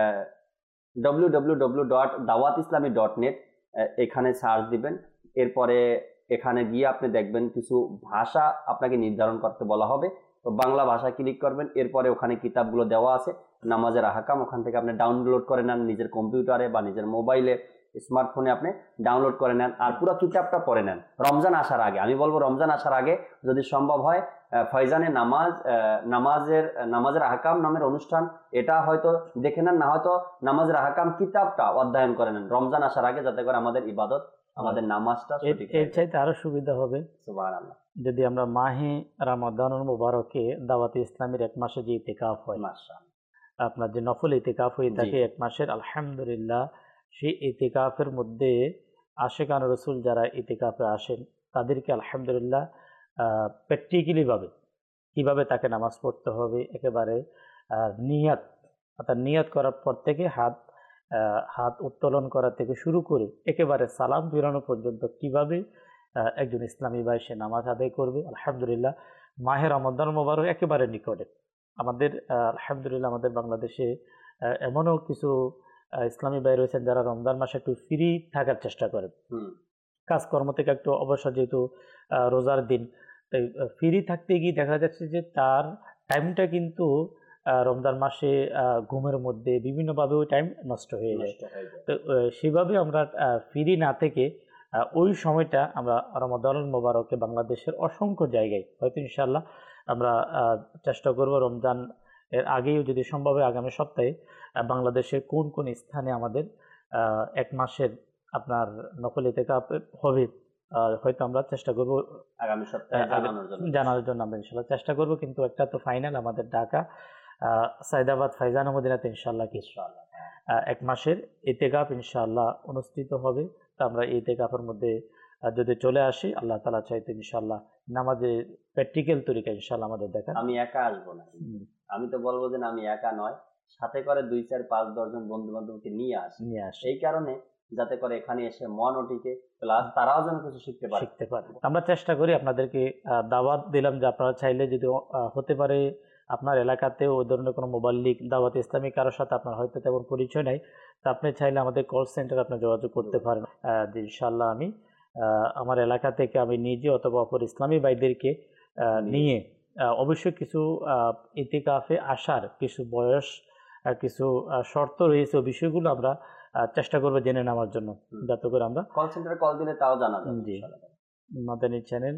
ডব্লিউ ডব্লিউ ডব্লিউ ডট দাওয়াত ইসলামী ডট নেট এখানে সার্চ দিবেন। এরপরে এখানে গিয়ে আপনি দেখবেন কিছু ভাষা আপনাকে নির্ধারণ করতে বলা হবে, তো বাংলা ভাষা ক্লিক করবেন। এরপরে ওখানে কিতাবগুলো দেওয়া আছে নামাজের আহকাম, ওখান থেকে আপনি ডাউনলোড করে নেন নিজের কম্পিউটারে বা নিজের মোবাইলে, স্মার্টফোনে আপনি ডাউনলোড করে নেন আর পুরো কিতাবটা পড়ে নেন। রমজান আসার আগে, আমি বলবো রমজান আসার আগে যদি সম্ভব হয়, ফয়জানে নামাজ, নামাজের নামাজের আহকাম নামের অনুষ্ঠান, এটা হয়তো দেখে নেন, না হয়তো নামাজের আহকাম কিতাবটা অধ্যয়ন করে নেন রমজান আসার আগে, যাতে করে আমাদের ইবাদত, আমাদের নামাজটা সঠিক হয়। এর চাইতে আরো সুবিধা হবে সুবহানাল্লাহ, যদি আমরা মাহে রমাদানুল মুবারকে দাওয়াতে ইসলামের এক মাসে যে ইতিকাফ হয়, মাশাআল্লাহ, আপনার যে নফল ইতিকাফ হয়ে থাকে জি। এক মাসের, আলহামদুলিল্লাহ সেই ইতিকাফের মধ্যে আশিকান রসুল যারা ইতিকাফে আসেন তাদেরকে আলহামদুলিল্লাহ প্র্যাকটিক্যালি ভাবে কিভাবে তাকে নামাজ পড়তে হবে, একেবারে আহ, নিয়াত, অর্থাৎ নিয়াত করার পর থেকে হাত আহ, হাত উত্তোলন করা থেকে শুরু করে একেবারে সালাম ফিরানো পর্যন্ত কিভাবে আহ, একজন ইসলামী ভাই সে নামাজ আদায় করবে। আলহামদুলিল্লাহ মাহে রমাদান মোবারক একেবারে নিকটে আমাদের, আহ, আলহামদুলিল্লাহ আমাদের বাংলাদেশে আহ, এমনও কিছু আহ, ইসলামী ভাই রয়েছেন যারা রমজান মাসে একটু ফ্রি থাকার চেষ্টা করেন, হুম, কাজকর্ম থেকে একটু অবসর, যেহেতু আহ, রোজার দিন, তাই ফ্রি থাকতে গিয়ে দেখা যাচ্ছে যে তার টাইমটা কিন্তু আহ, রমজান মাসে আহ, ঘুমের মধ্যে বিভিন্নভাবে ওই টাইম নষ্ট হয়ে যায়। নষ্ট হয়ে যায়। তো আহ, সেভাবে আমরা ফ্রি না থেকে আহ, ওই সময়টা আমরা রমাদানুল মোবারকে বাংলাদেশের অসংখ্য জায়গায় হয়তো ইনশাল্লাহ আমরা আহ, চেষ্টা করব রমজান এর আগেও যদি সম্ভব হয় আগামী সপ্তাহে আহ, বাংলাদেশের কোন কোন স্থানে আমাদের আহ, এক মাসের আপনার নফল ইতিকাফ হবে, আহ, হয়তো আমরা চেষ্টা করব আগামী সপ্তাহে আহ, জানানোর জন্য। জানার জন্য আমরা ইনশাল্লাহ চেষ্টা করব। কিন্তু একটা তো ফাইনাল আমাদের ঢাকা আহ, সাইদাবাদ ফাইজানা মদিনাতে ইনশাল্লাহ কি ইনশাআল্লাহ, আহ, এক মাসের ইতিকাফ ইনশাআল্লাহ অনুষ্ঠিত হবে। তো আমরা এই ইতিকাফের মধ্যে আহ, যদি চলে আসি, আল্লাহ তাআলা চাইতে ইনশাআল্লাহ নামাজের প্র্যাকটিক্যাল তরিকা ইনশাআল্লাহ আমাদের দেখা। আমি একা আসবো না, আমি তো বলবো যে না, আমি একা নয়, সাথে করে দুই চার পাঁচ দশজন বন্ধু বান্ধবকে নিয়ে আসি, নিয়ে আসি এই কারণে যাতে করে এখানে এসে মন ওটিকে, প্লাস তারাও যেন কিছু শিখতে পারে। শিখতে পারে। আমরা চেষ্টা করি আপনাদেরকে আহ, দাওয়াত দিলাম যে আপনারা চাইলে যদি আহ, হতে পারে আপনার এলাকাতেও ওই ধরনের কোনো মোবাল্লিক দাওয়াত ইসলামী কারোর সাথে আপনার হয়তো তেমন পরিচয় নাই, তো আপনি চাইলে আমাদের কল সেন্টারে আপনি যোগাযোগ করতে পারেন। আহ, যে ইনশাআল্লাহ আমি আহ, আমার এলাকা থেকে আমি নিজে অথবা অপর ইসলামী ভাইদেরকে আহ, নিয়ে আহ, অবশ্যই কিছু আহ, ইতিকাফে আসার কিছু বয়স, আহ, কিছু আহ, শর্ত রয়েছে, ওই বিষয়গুলো আমরা আহ, চেষ্টা করবো জেনে নেওয়ার জন্য, যাতে করে আমরা কল সেন্টারে কল দিলে তাও জানা যাবে। জি। ইনশাআল্লাহ। মাদানী চ্যানেল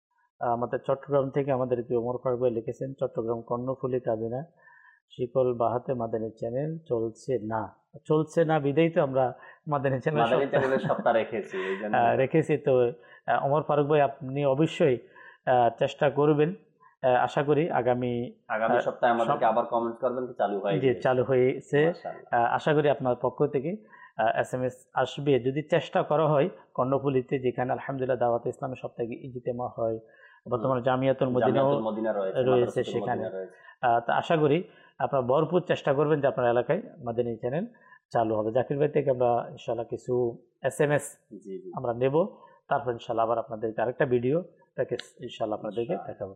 আমাদের চট্টগ্রাম থেকে আমাদেরকে ওমর ফারুক ভাই লিখেছেন, চট্টগ্রাম কর্ণফুলী কাবিনা শিকল বাহাতে মাদানী চ্যানেল চলছে না, চলছে না বিদায় তো আমরা মাদানী চ্যানেল মাদানী চ্যানেলের সপ্তাহ রেখেছি, এই জন্য রেখেছি। তো আহ, ওমর ফারুক ভাই আপনি অবশ্যই আহ, চেষ্টা করবেন, আহ, আশা করি আগামী আগামী আহ, সপ্তাহে আমাদেরকে সব- আবার কমেন্ট করবেন কি চালু হয়ে যে গেছে। চালু হয়েছে, মাশাআল্লাহ। আহ, আশা করি আপনার পক্ষ থেকে এস এম এস আসবে। যদি চেষ্টা করা হয় কর্ণফুলীতে, যেখানে আলহামদুলিল্লাহ দাওয়াত ইসলামের সপ্তাহে ইজতেমা হয়, বর্তমানে জামিয়াতুল মদিনাও জামিয়াতুল মদিনা রয়েছে, রয়েছে মাদ্রাসাতুল সেখানে, মদিনা রয়েছে। আহ, তো আশা করি আপনারা ভরপুর চেষ্টা করবেন যে আপনার এলাকায় মাদানী চ্যানেল চালু হবে। জাকির ভাই থেকে আমরা ইনশাল্লাহ কিছু এস এম এস জি জি, আমরা নেব, তারপর ইনশাল্লাহ আবার আপনাদেরকে আরেকটা ভিডিও প্যাকেজ ইনশাল্লাহ আপনাদেরকে দেখাবো।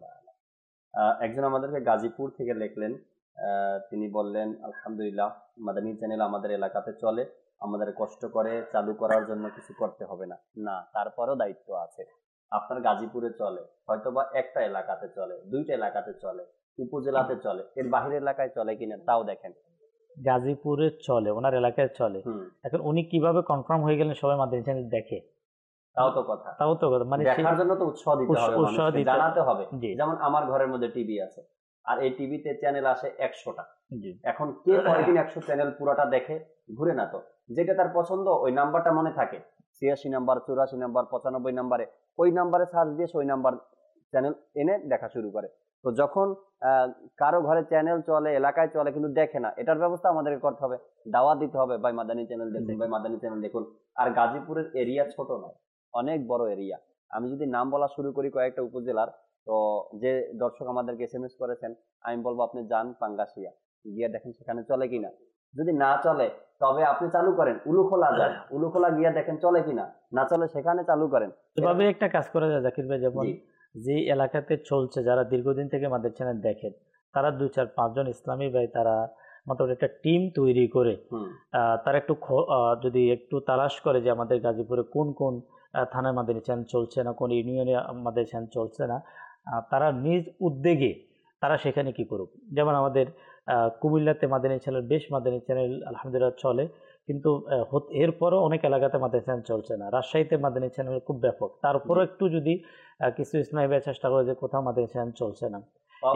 আহ, একজন আমাদেরকে গাজীপুর থেকে লিখলেন, আহ, তিনি বললেন আলহামদুলিল্লাহ মাদানী চ্যানেল আমাদের এলাকাতে চলে, আমাদের কষ্ট করে চালু করার জন্য কিছু করতে হবে না। না, তারপরেও দায়িত্ব আছে। আপনার গাজীপুরে চলে, হয়তোবা একটা এলাকাতে চলে, দুইটা এলাকাতে চলে, উপজেলাতে চলে, এর বাহিরের এলাকায় চলে কিনা তাও দেখেন। গাজীপুরে চলে, ওনার এলাকায় চলে। এখন উনি কিভাবে কনফার্ম হয়ে গেলেন সবাই মাদানী চ্যানেল দেখে? তাও তো কথা, তাও তো কথা, মানে দেখার জন্য তো উৎসাহ দিতে হবে, উৎসাহ দিতে জানাতে হবে। যেমন আমার ঘরের মধ্যে টিভি আছে, আর এই টিভিতে চ্যানেল আসে একশোটা। এখন কে কয়েকদিন একশো চ্যানেল পুরোটা দেখে? ঘুরে না তো, যেটা তার পছন্দ ওই নাম্বারটা মনে থাকে, ছিয়াশি নাম্বার, চুরাশি নাম্বার, পঁচানব্বই নাম্বারে, ওই নাম্বারে সার্চ দিয়ে ওই নাম্বার চ্যানেল এনে দেখা শুরু করে। তো যখন কারো ঘরে চ্যানেল চলে, এলাকায় চলে, কিন্তু দেখে না, এটার ব্যবস্থা আমাদেরকে করতে হবে, দাওয়াত দিতে হবে, ভাই মাদানী চ্যানেল দেখুন, ভাই মাদানী চ্যানেল দেখুন। আর গাজীপুরের এরিয়া ছোট নয়, অনেক বড় এরিয়া। আমি যদি নাম বলা শুরু করি কয়েকটা উপজেলার, তো যে দর্শক আমাদেরকে এস এম এস করেছেন, আমি বলবো আপনি যান পাঙ্গাসিয়া, গিয়ে দেখেন সেখানে চলে কিনা। যদি না চলে তবে আপনি চালু করেন উলুখোলা যান, উলুখোলা গিয়া দেখেন চলে কিনা, না চলে সেখানে চালু করেন। এভাবে একটা কাজ করা যায় জাকির ভাই, যেমন যে এলাকাতে চলছে, যারা দীর্ঘদিন থেকে আমাদের চ্যানেল দেখেন, তারা দুই চার পাঁচজন ইসলামী ভাই তারা মোটামুটি একটা টিম তৈরি করে তারা একটু যদি একটু তালাশ করে যে আমাদের গাজীপুরে কোন কোন থানায় মাদানী চ্যানেল চলছে না, কোন ইউনিয়নে আমাদের চ্যানেল চলছে না, তারা নিজ উদ্যোগে তারা সেখানে কি করুক। যেমন আমাদের কুমিল্লাতে মাদানী চ্যানেল, বেশ মাদানী চ্যানেল আলহামদুলিল্লাহ চলে, কিন্তু এরপরও অনেক এলাকাতে মাদানী চ্যানেল চলছে না। রাজশাহীতে মাদানী চ্যানেল খুব ব্যাপক, তারপরও একটু যদি কিছু ইসলামী ভাই চেষ্টা করে যে কোথাও মাদানী চ্যানেল চলছে না,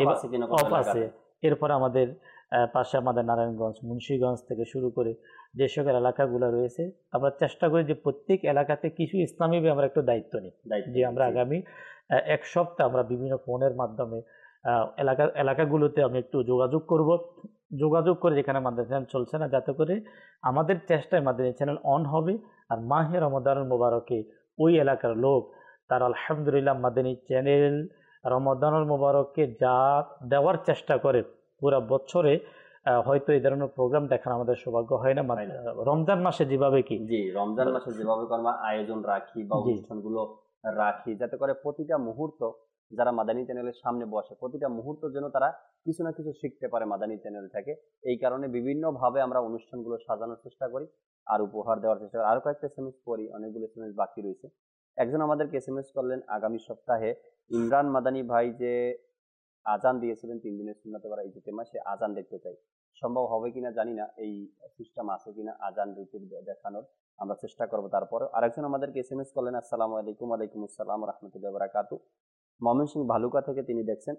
অফ আছে। এরপরে আমাদের পাশে আমাদের নারায়ণগঞ্জ, মুন্সিগঞ্জ থেকে শুরু করে যে সকল এলাকাগুলো রয়েছে, আমরা চেষ্টা করি যে প্রত্যেক এলাকাতে কিছু ইসলামী ভাই আমরা একটু দায়িত্ব নিই, যে আমরা আগামী এক সপ্তাহ আমরা বিভিন্ন ফোনের মাধ্যমে এলাকা এলাকাগুলোতে আমি একটু যোগাযোগ করব, যোগাযোগ করে যেখানে মাদানী চ্যানেল চলছে না, যাতে করে আমাদের চেষ্টায় মাদানী চ্যানেল অন হবে। আর মাহে রমাদানুল মোবারকে ওই এলাকার লোক তারা আলহামদুলিল্লাহ মাদানী চ্যানেল রমাদানুল মোবারককে যা দেওয়ার চেষ্টা করে, পুরা বছরে হয়তো এই ধরনের প্রোগ্রাম দেখার আমাদের সৌভাগ্য হয় না। মানে রমজান মাসে যেভাবে কি জি রমজান মাসে যেভাবে আমরা আয়োজন রাখি বা অনুষ্ঠানগুলো রাখি, যাতে করে প্রতিটা মুহূর্ত যারা মাদানী চ্যানেলের সামনে বসে, প্রতিটা মুহূর্ত যেন তারা কিছু না কিছু শিখতে পারে মাদানী চ্যানেল থেকে। এই কারণে বিভিন্ন ভাবে আমরা অনুষ্ঠানগুলো সাজানোর চেষ্টা করি আর উপহার দেওয়ার চেষ্টা করি। আরো কয়েকটা এস এম এস করি, অনেকগুলো এস এম এস বাকি রয়েছে। একজন আমাদেরকে এস এম এস করলেন, আগামী সপ্তাহে ইমরান মাদানী ভাই যে আজান দিয়েছিলেন তিন দিনের সুন্নাতে বারা ইজতেমা, সে আজান দেখতে চাই। সম্ভব হবে কিনা জানি না, এই সিস্টেম আছে কিনা আজান রিপিট দেখানোর, আমরা চেষ্টা করবো। তারপরে আরেকজন আমাদেরকে এস এম এস করলেন, আসসালামু আলাইকুম। ওয়ালাইকুম আসসালাম রাহমাতুল্লাহি ওয়া বারাকাতু। ময়মনসিংহ ভালুকা থেকে তিনি দেখছেন,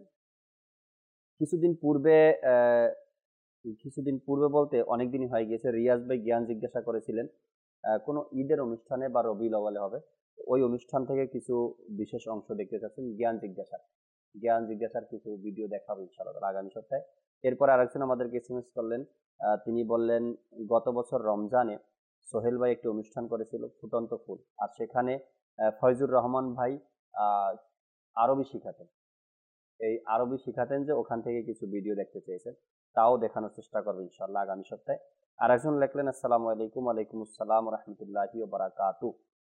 কিছুদিন পূর্বে কিছুদিন পূর্বে বলতে অনেকদিনই হয়ে গিয়েছে, রিয়াজ ভাই জ্ঞান জিজ্ঞাসা করেছিলেন কোনো ঈদের অনুষ্ঠানে বা রবিউল আউয়ালে হবে, ওই অনুষ্ঠান থেকে কিছু বিশেষ অংশ দেখতে চাচ্ছেন। জ্ঞান জিজ্ঞাসা জ্ঞান জিজ্ঞাসার কিছু ভিডিও দেখাবো ইনশাআল্লাহ আগামী সপ্তাহে। এরপর আরেকজন আমাদেরকে এস এম এস করলেন, তিনি বললেন গত বছর রমজানে সোহেল ভাই একটি অনুষ্ঠান করেছিল ফুটন্ত ফুল, আর সেখানে ফয়জুর রহমান ভাই আহ আরবি শিখাতেন, এই আরবি শিখাতেন যে ওখান থেকে কিছু ভিডিও দেখতে চেয়েছেন, তাও দেখানোর চেষ্টা করবো ইনশাআল্লাহ আগামী সপ্তাহে। আর একজন লিখলেন, আসসালামু আলাইকুম। ওয়ালাইকুম আসসালাম রাহমাতুল্লাহি ওয়া বারাকাতু।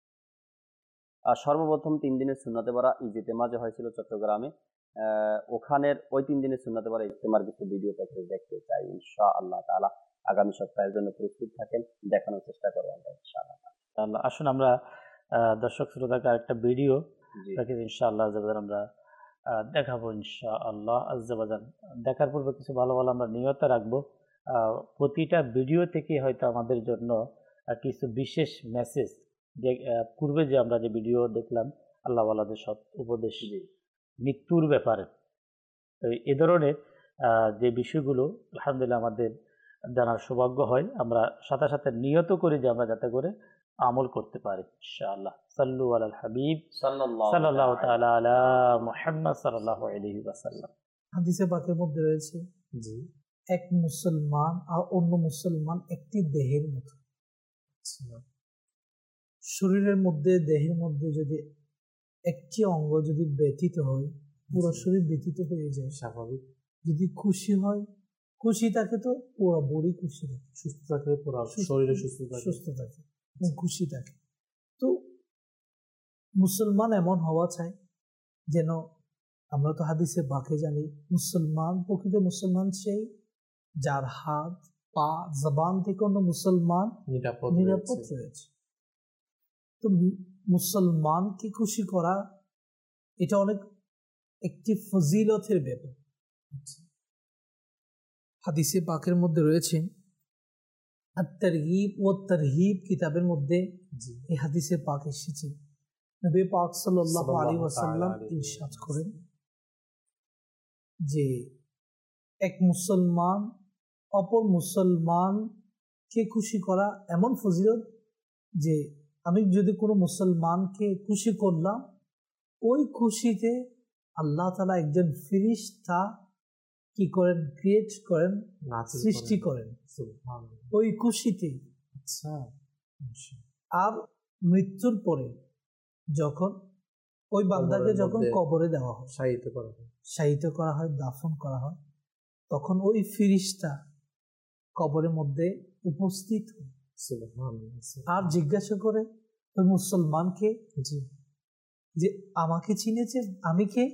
আর সর্বপ্রথম তিন দিনের সুন্নাতে বারা ইজতেমা যে হয়েছিল চট্টগ্রামে, আহ ওখানের ওই তিন দিনের সুন্নাতে বারা ইজতেমার কিছু ভিডিও প্যাকেজ দেখতে চাই ইনশাআল্লাহ তাআলা। আগামী সপ্তাহের জন্য প্রস্তুত থাকেন, দেখানোর চেষ্টা করবো আমরা ইনশাআল্লাহ। আসুন আমরা দর্শক শ্রোতাকে একটা ভিডিও প্যাকেজ ইনশাআল্লাহ আমরা দেখাবো ইনশাআল্লাহ আজ্জাবাজান। দেখার পূর্বে কিছু ভালো ভালো আমরা নিয়ত রাখবো, প্রতিটা ভিডিও থেকে হয়তো আমাদের জন্য কিছু বিশেষ মেসেজ, যে পূর্বে যে আমরা যে ভিডিও দেখলাম আল্লাহ ওয়ালাদের সৎ উপদেশ, মৃত্যুর ব্যাপারে, তো এই ধরনের যে বিষয়গুলো আলহামদুলিল্লাহ আমাদের জানার সৌভাগ্য হয়, আমরা সাথে সাথে নিয়ত করি যে আমরা যাতে করে আমল করতে পারি ইনশাআল্লাহ। সাল্লু আলাল হাবিব সাল্লাল্লাহু তাআলা আলা মুহাম্মদ সাল্লাল্লাহু আলাইহি ওয়াসাল্লাম। হাদিসে পাকের মধ্যে রয়েছে জি এক মুসলমান আর অন্য মুসলমান একটি দেহের মতো। শরীরের মধ্যে দেহের মধ্যে যদি একটি অঙ্গ যদি ব্যথিত হয়, পুরো শরীর ব্যথিত হয়ে যায় স্বাভাবিক। যদি খুশি হয়, খুশি থাকে তো পুরো বডি খুশি থাকে, সুস্থ থাকলে পুরো শরীরে সুস্থ থাকে সুস্থ থাকে খুশি থাকে। তো মুসলমান এমন হওয়া চাই যেন, আমরা তো হাদিসে বাকে জানি মুসলমান, প্রকৃত মুসলমান সেই যার হাত পা জবান থেকে অন্য মুসলমান নিরাপদ নিরাপদ রয়েছে। তো মুসলমানকে খুশি করা এটা অনেক একটি ফজিলতের ব্যাপার। হাদিসে পাকের মধ্যে রয়েছে আত-তারগীব ও তারহিব কিতাবের মধ্যে এই হাদিসে পাক এসেছে। নবী পাক সাল্লাল্লাহু আলাইহি ওয়াসাল্লাম ইরশাদ করেন যে এক মুসলমান অপর মুসলমানকে খুশি করা এমন ফজিলত যে আমি যদি কোনো মুসলমানকে খুশি করলাম, ওই খুশিতে আল্লাহ তাআলা একজন ফেরেশতা কি করেন, ক্রিয়েট করেন, সৃষ্টি করেন ওই খুশিতে। আচ্ছা, আর মৃত্যুর পরে যখন ওই বান্দাকে যখন কবরে দেওয়া হয়, শায়িত করা হয় শায়িত করা হয় দাফন করা হয়, তখন ওই ফেরেশতা কবরের মধ্যে উপস্থিত হয় আর জিজ্ঞাসা করে ওই মুসলমানকে যে আমাকে চিনেছেন, আমি কে?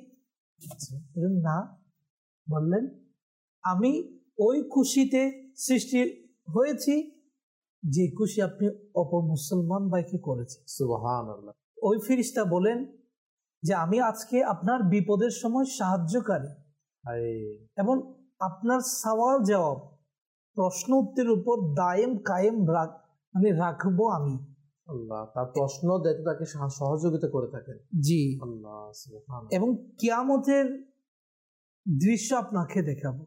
না। বললেন আমি ওই খুশিতে সৃষ্টি হয়েছি যে খুশি আপনি অপর মুসলমান ভাইকে করেছেন। সুবহানাল্লাহ। ওই ফেরেশতা বলেন যে আমি আজকে আপনার বিপদের সময় সাহায্যকারী এবং আপনার সওয়াল জবাব প্রশ্ন উত্তরের উপর দায়েম কায়েম রাখ মানে রাখবো আমি। আল্লাহ তার প্রশ্ন দেখে তাকে সহযোগিতা করে থাকেন। জি আল্লাহ সুবহানাল্লাহ। এবং কিয়ামতের দৃশ্য আপনাকে দেখাবো।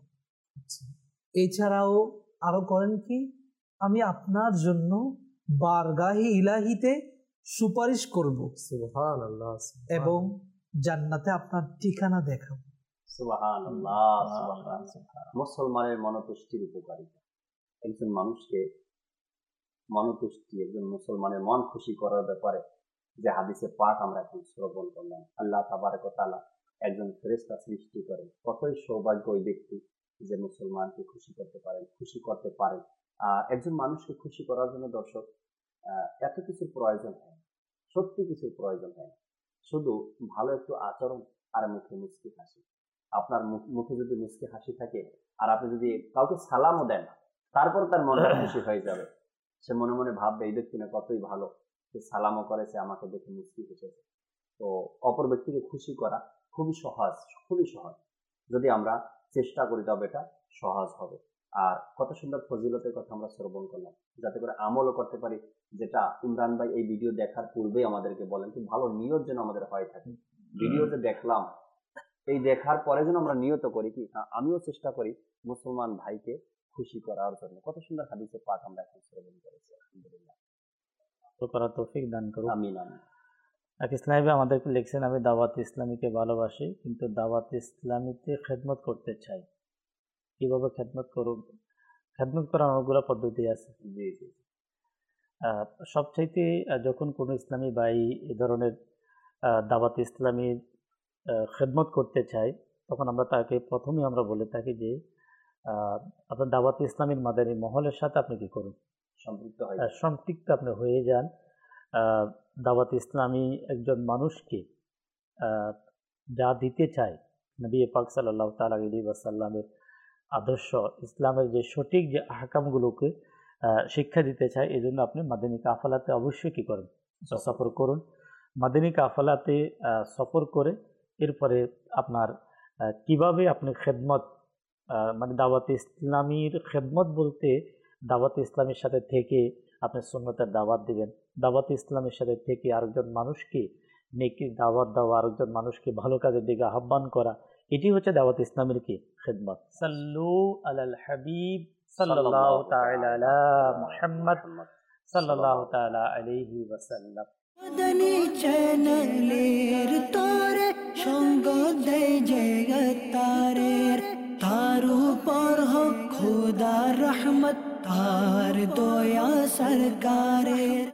এছাড়াও আরো করেন কি, আমি আপনার জন্য বারগাহে ইলাহিতে সুপারিশ করব সুবহানাল্লাহ এবং জান্নাতে আপনার ঠিকানা দেখাবো। সুবহানাল্লাহ সুবহানাল্লাহ। মুসলমানের মনতুষ্টির উপকারিতা। একজন মানুষকে মনতুষ্টি, একজন মুসলমানের মন খুশি করার ব্যাপারে যে হাদিসে পাক আমরা এখন শ্রবণ করলাম, আল্লাহ তাবারক ওয়া তাআলা একজন ফেরেশতা সৃষ্টি করেন। কতই সৌভাগ্য ওই ব্যক্তি যে মুসলমানকে খুশি করতে পারেন, খুশি করতে পারেন। আহ একজন মানুষকে খুশি করার জন্য দর্শক আহ এত কিছুর প্রয়োজন হয়, সত্যি কিছুর প্রয়োজন হয়, শুধু ভালো একটু আচরণ আর মুখে মুচকি হাসি। আপনার মুখে যদি মুচকি হাসি থাকে আর আপনি যদি কাউকে সালামও দেন, তারপর তার মনটা খুশি হয়ে যাবে। সে মনে মনে ভাববে এই ব্যক্তি না কতই ভালো, সে সালামও করেছে, আমাকে দেখে মুচকি হেসেছে। তো অপর ব্যক্তিকে খুশি করা খুবই সহজ, খুবই সহজ। যদি আমরা চেষ্টা করি তবে এটা সহজ হবে। আর কত সুন্দর ফজিলতের কথা আমরা শ্রবণ করলাম, যাতে করে আমলও করতে পারি, যেটা ইমরান ভাই এই ভিডিও দেখার পূর্বেই আমাদেরকে বলেন কি ভালো নিয়ত যেন আমাদের হয়ে থাকে। ভিডিও যে দেখলাম, এই দেখার পরে যেন আমরা নিয়ত করি কি হ্যাঁ আমিও চেষ্টা করি মুসলমান ভাইকে খুশি করার জন্য। কত সুন্দর হাদিসে পাক আমরা এখন শ্রবণ করেছি। আলহামদুলিল্লাহ, তো করার তৌফিক দান করুন। আমিন আমিন। এক ইসলামী আমাদেরকে লিখছেন, আমি দাওয়াত ইসলামীকে ভালোবাসি কিন্তু দাওয়াত ইসলামীতে খেদমত করতে চাই, কিভাবে খেদমত করব? খেদমত করার অনেকগুলো পদ্ধতি আছে। জি জি। সবচাইতে যখন কোনো ইসলামী ভাই এ ধরনের দাওয়াত ইসলামীর খেদমত করতে চাই, তখন আমরা তাকে প্রথমেই আমরা বলে থাকি যে আপনার দাওয়াত ইসলামীর মাদানী মহলের সাথে আপনি কি করুন, সম্পৃক্ত হয় সম্পৃক্ত আপনি হয়ে যান। দাওয়াত ইসলামী একজন মানুষকে যা দিতে চায়, নবী পাক সাল্লাল্লাহু তাআলা আলাইহি ওয়াসাল্লামের আদর্শ, ইসলামের যে সঠিক যে আহকামগুলোকে শিক্ষা দিতে চায়, এই জন্য আপনি মাদানী কাফেলাতে অবশ্যই কী করেন, সফর করুন। মাদানী কাফেলাতে সফর করে এরপরে আপনার কিভাবে আপনি খেদমত মানে দাওয়াত ইসলামীর খেদমত বলতে দাওয়াত ইসলামের সাথে থেকে আপনি সুন্নতের দাওয়াত দিবেন, দাওয়াত ইসলামের সাথে থেকে আরেকজন মানুষকে নেকি দাওয়াত দেওয়া, আরেকজন মানুষকে ভালো কাজের দিকে আহ্বান করা, এটি হচ্ছে দাওয়াত ইসলামের কি খেদমত। সাল্লু আলাল হাবিব সাল্লাল্লাহু তাআলা আলা মুহাম্মদ সাল্লাল্লাহু তাআলা আলাইহি ওয়াসাল্লাম। মাদানী চ্যানেলের তোরে সঙ্গ দেয় জগতারের, তার উপর হোক খোদার রহমত, তার দয়া সরকারের।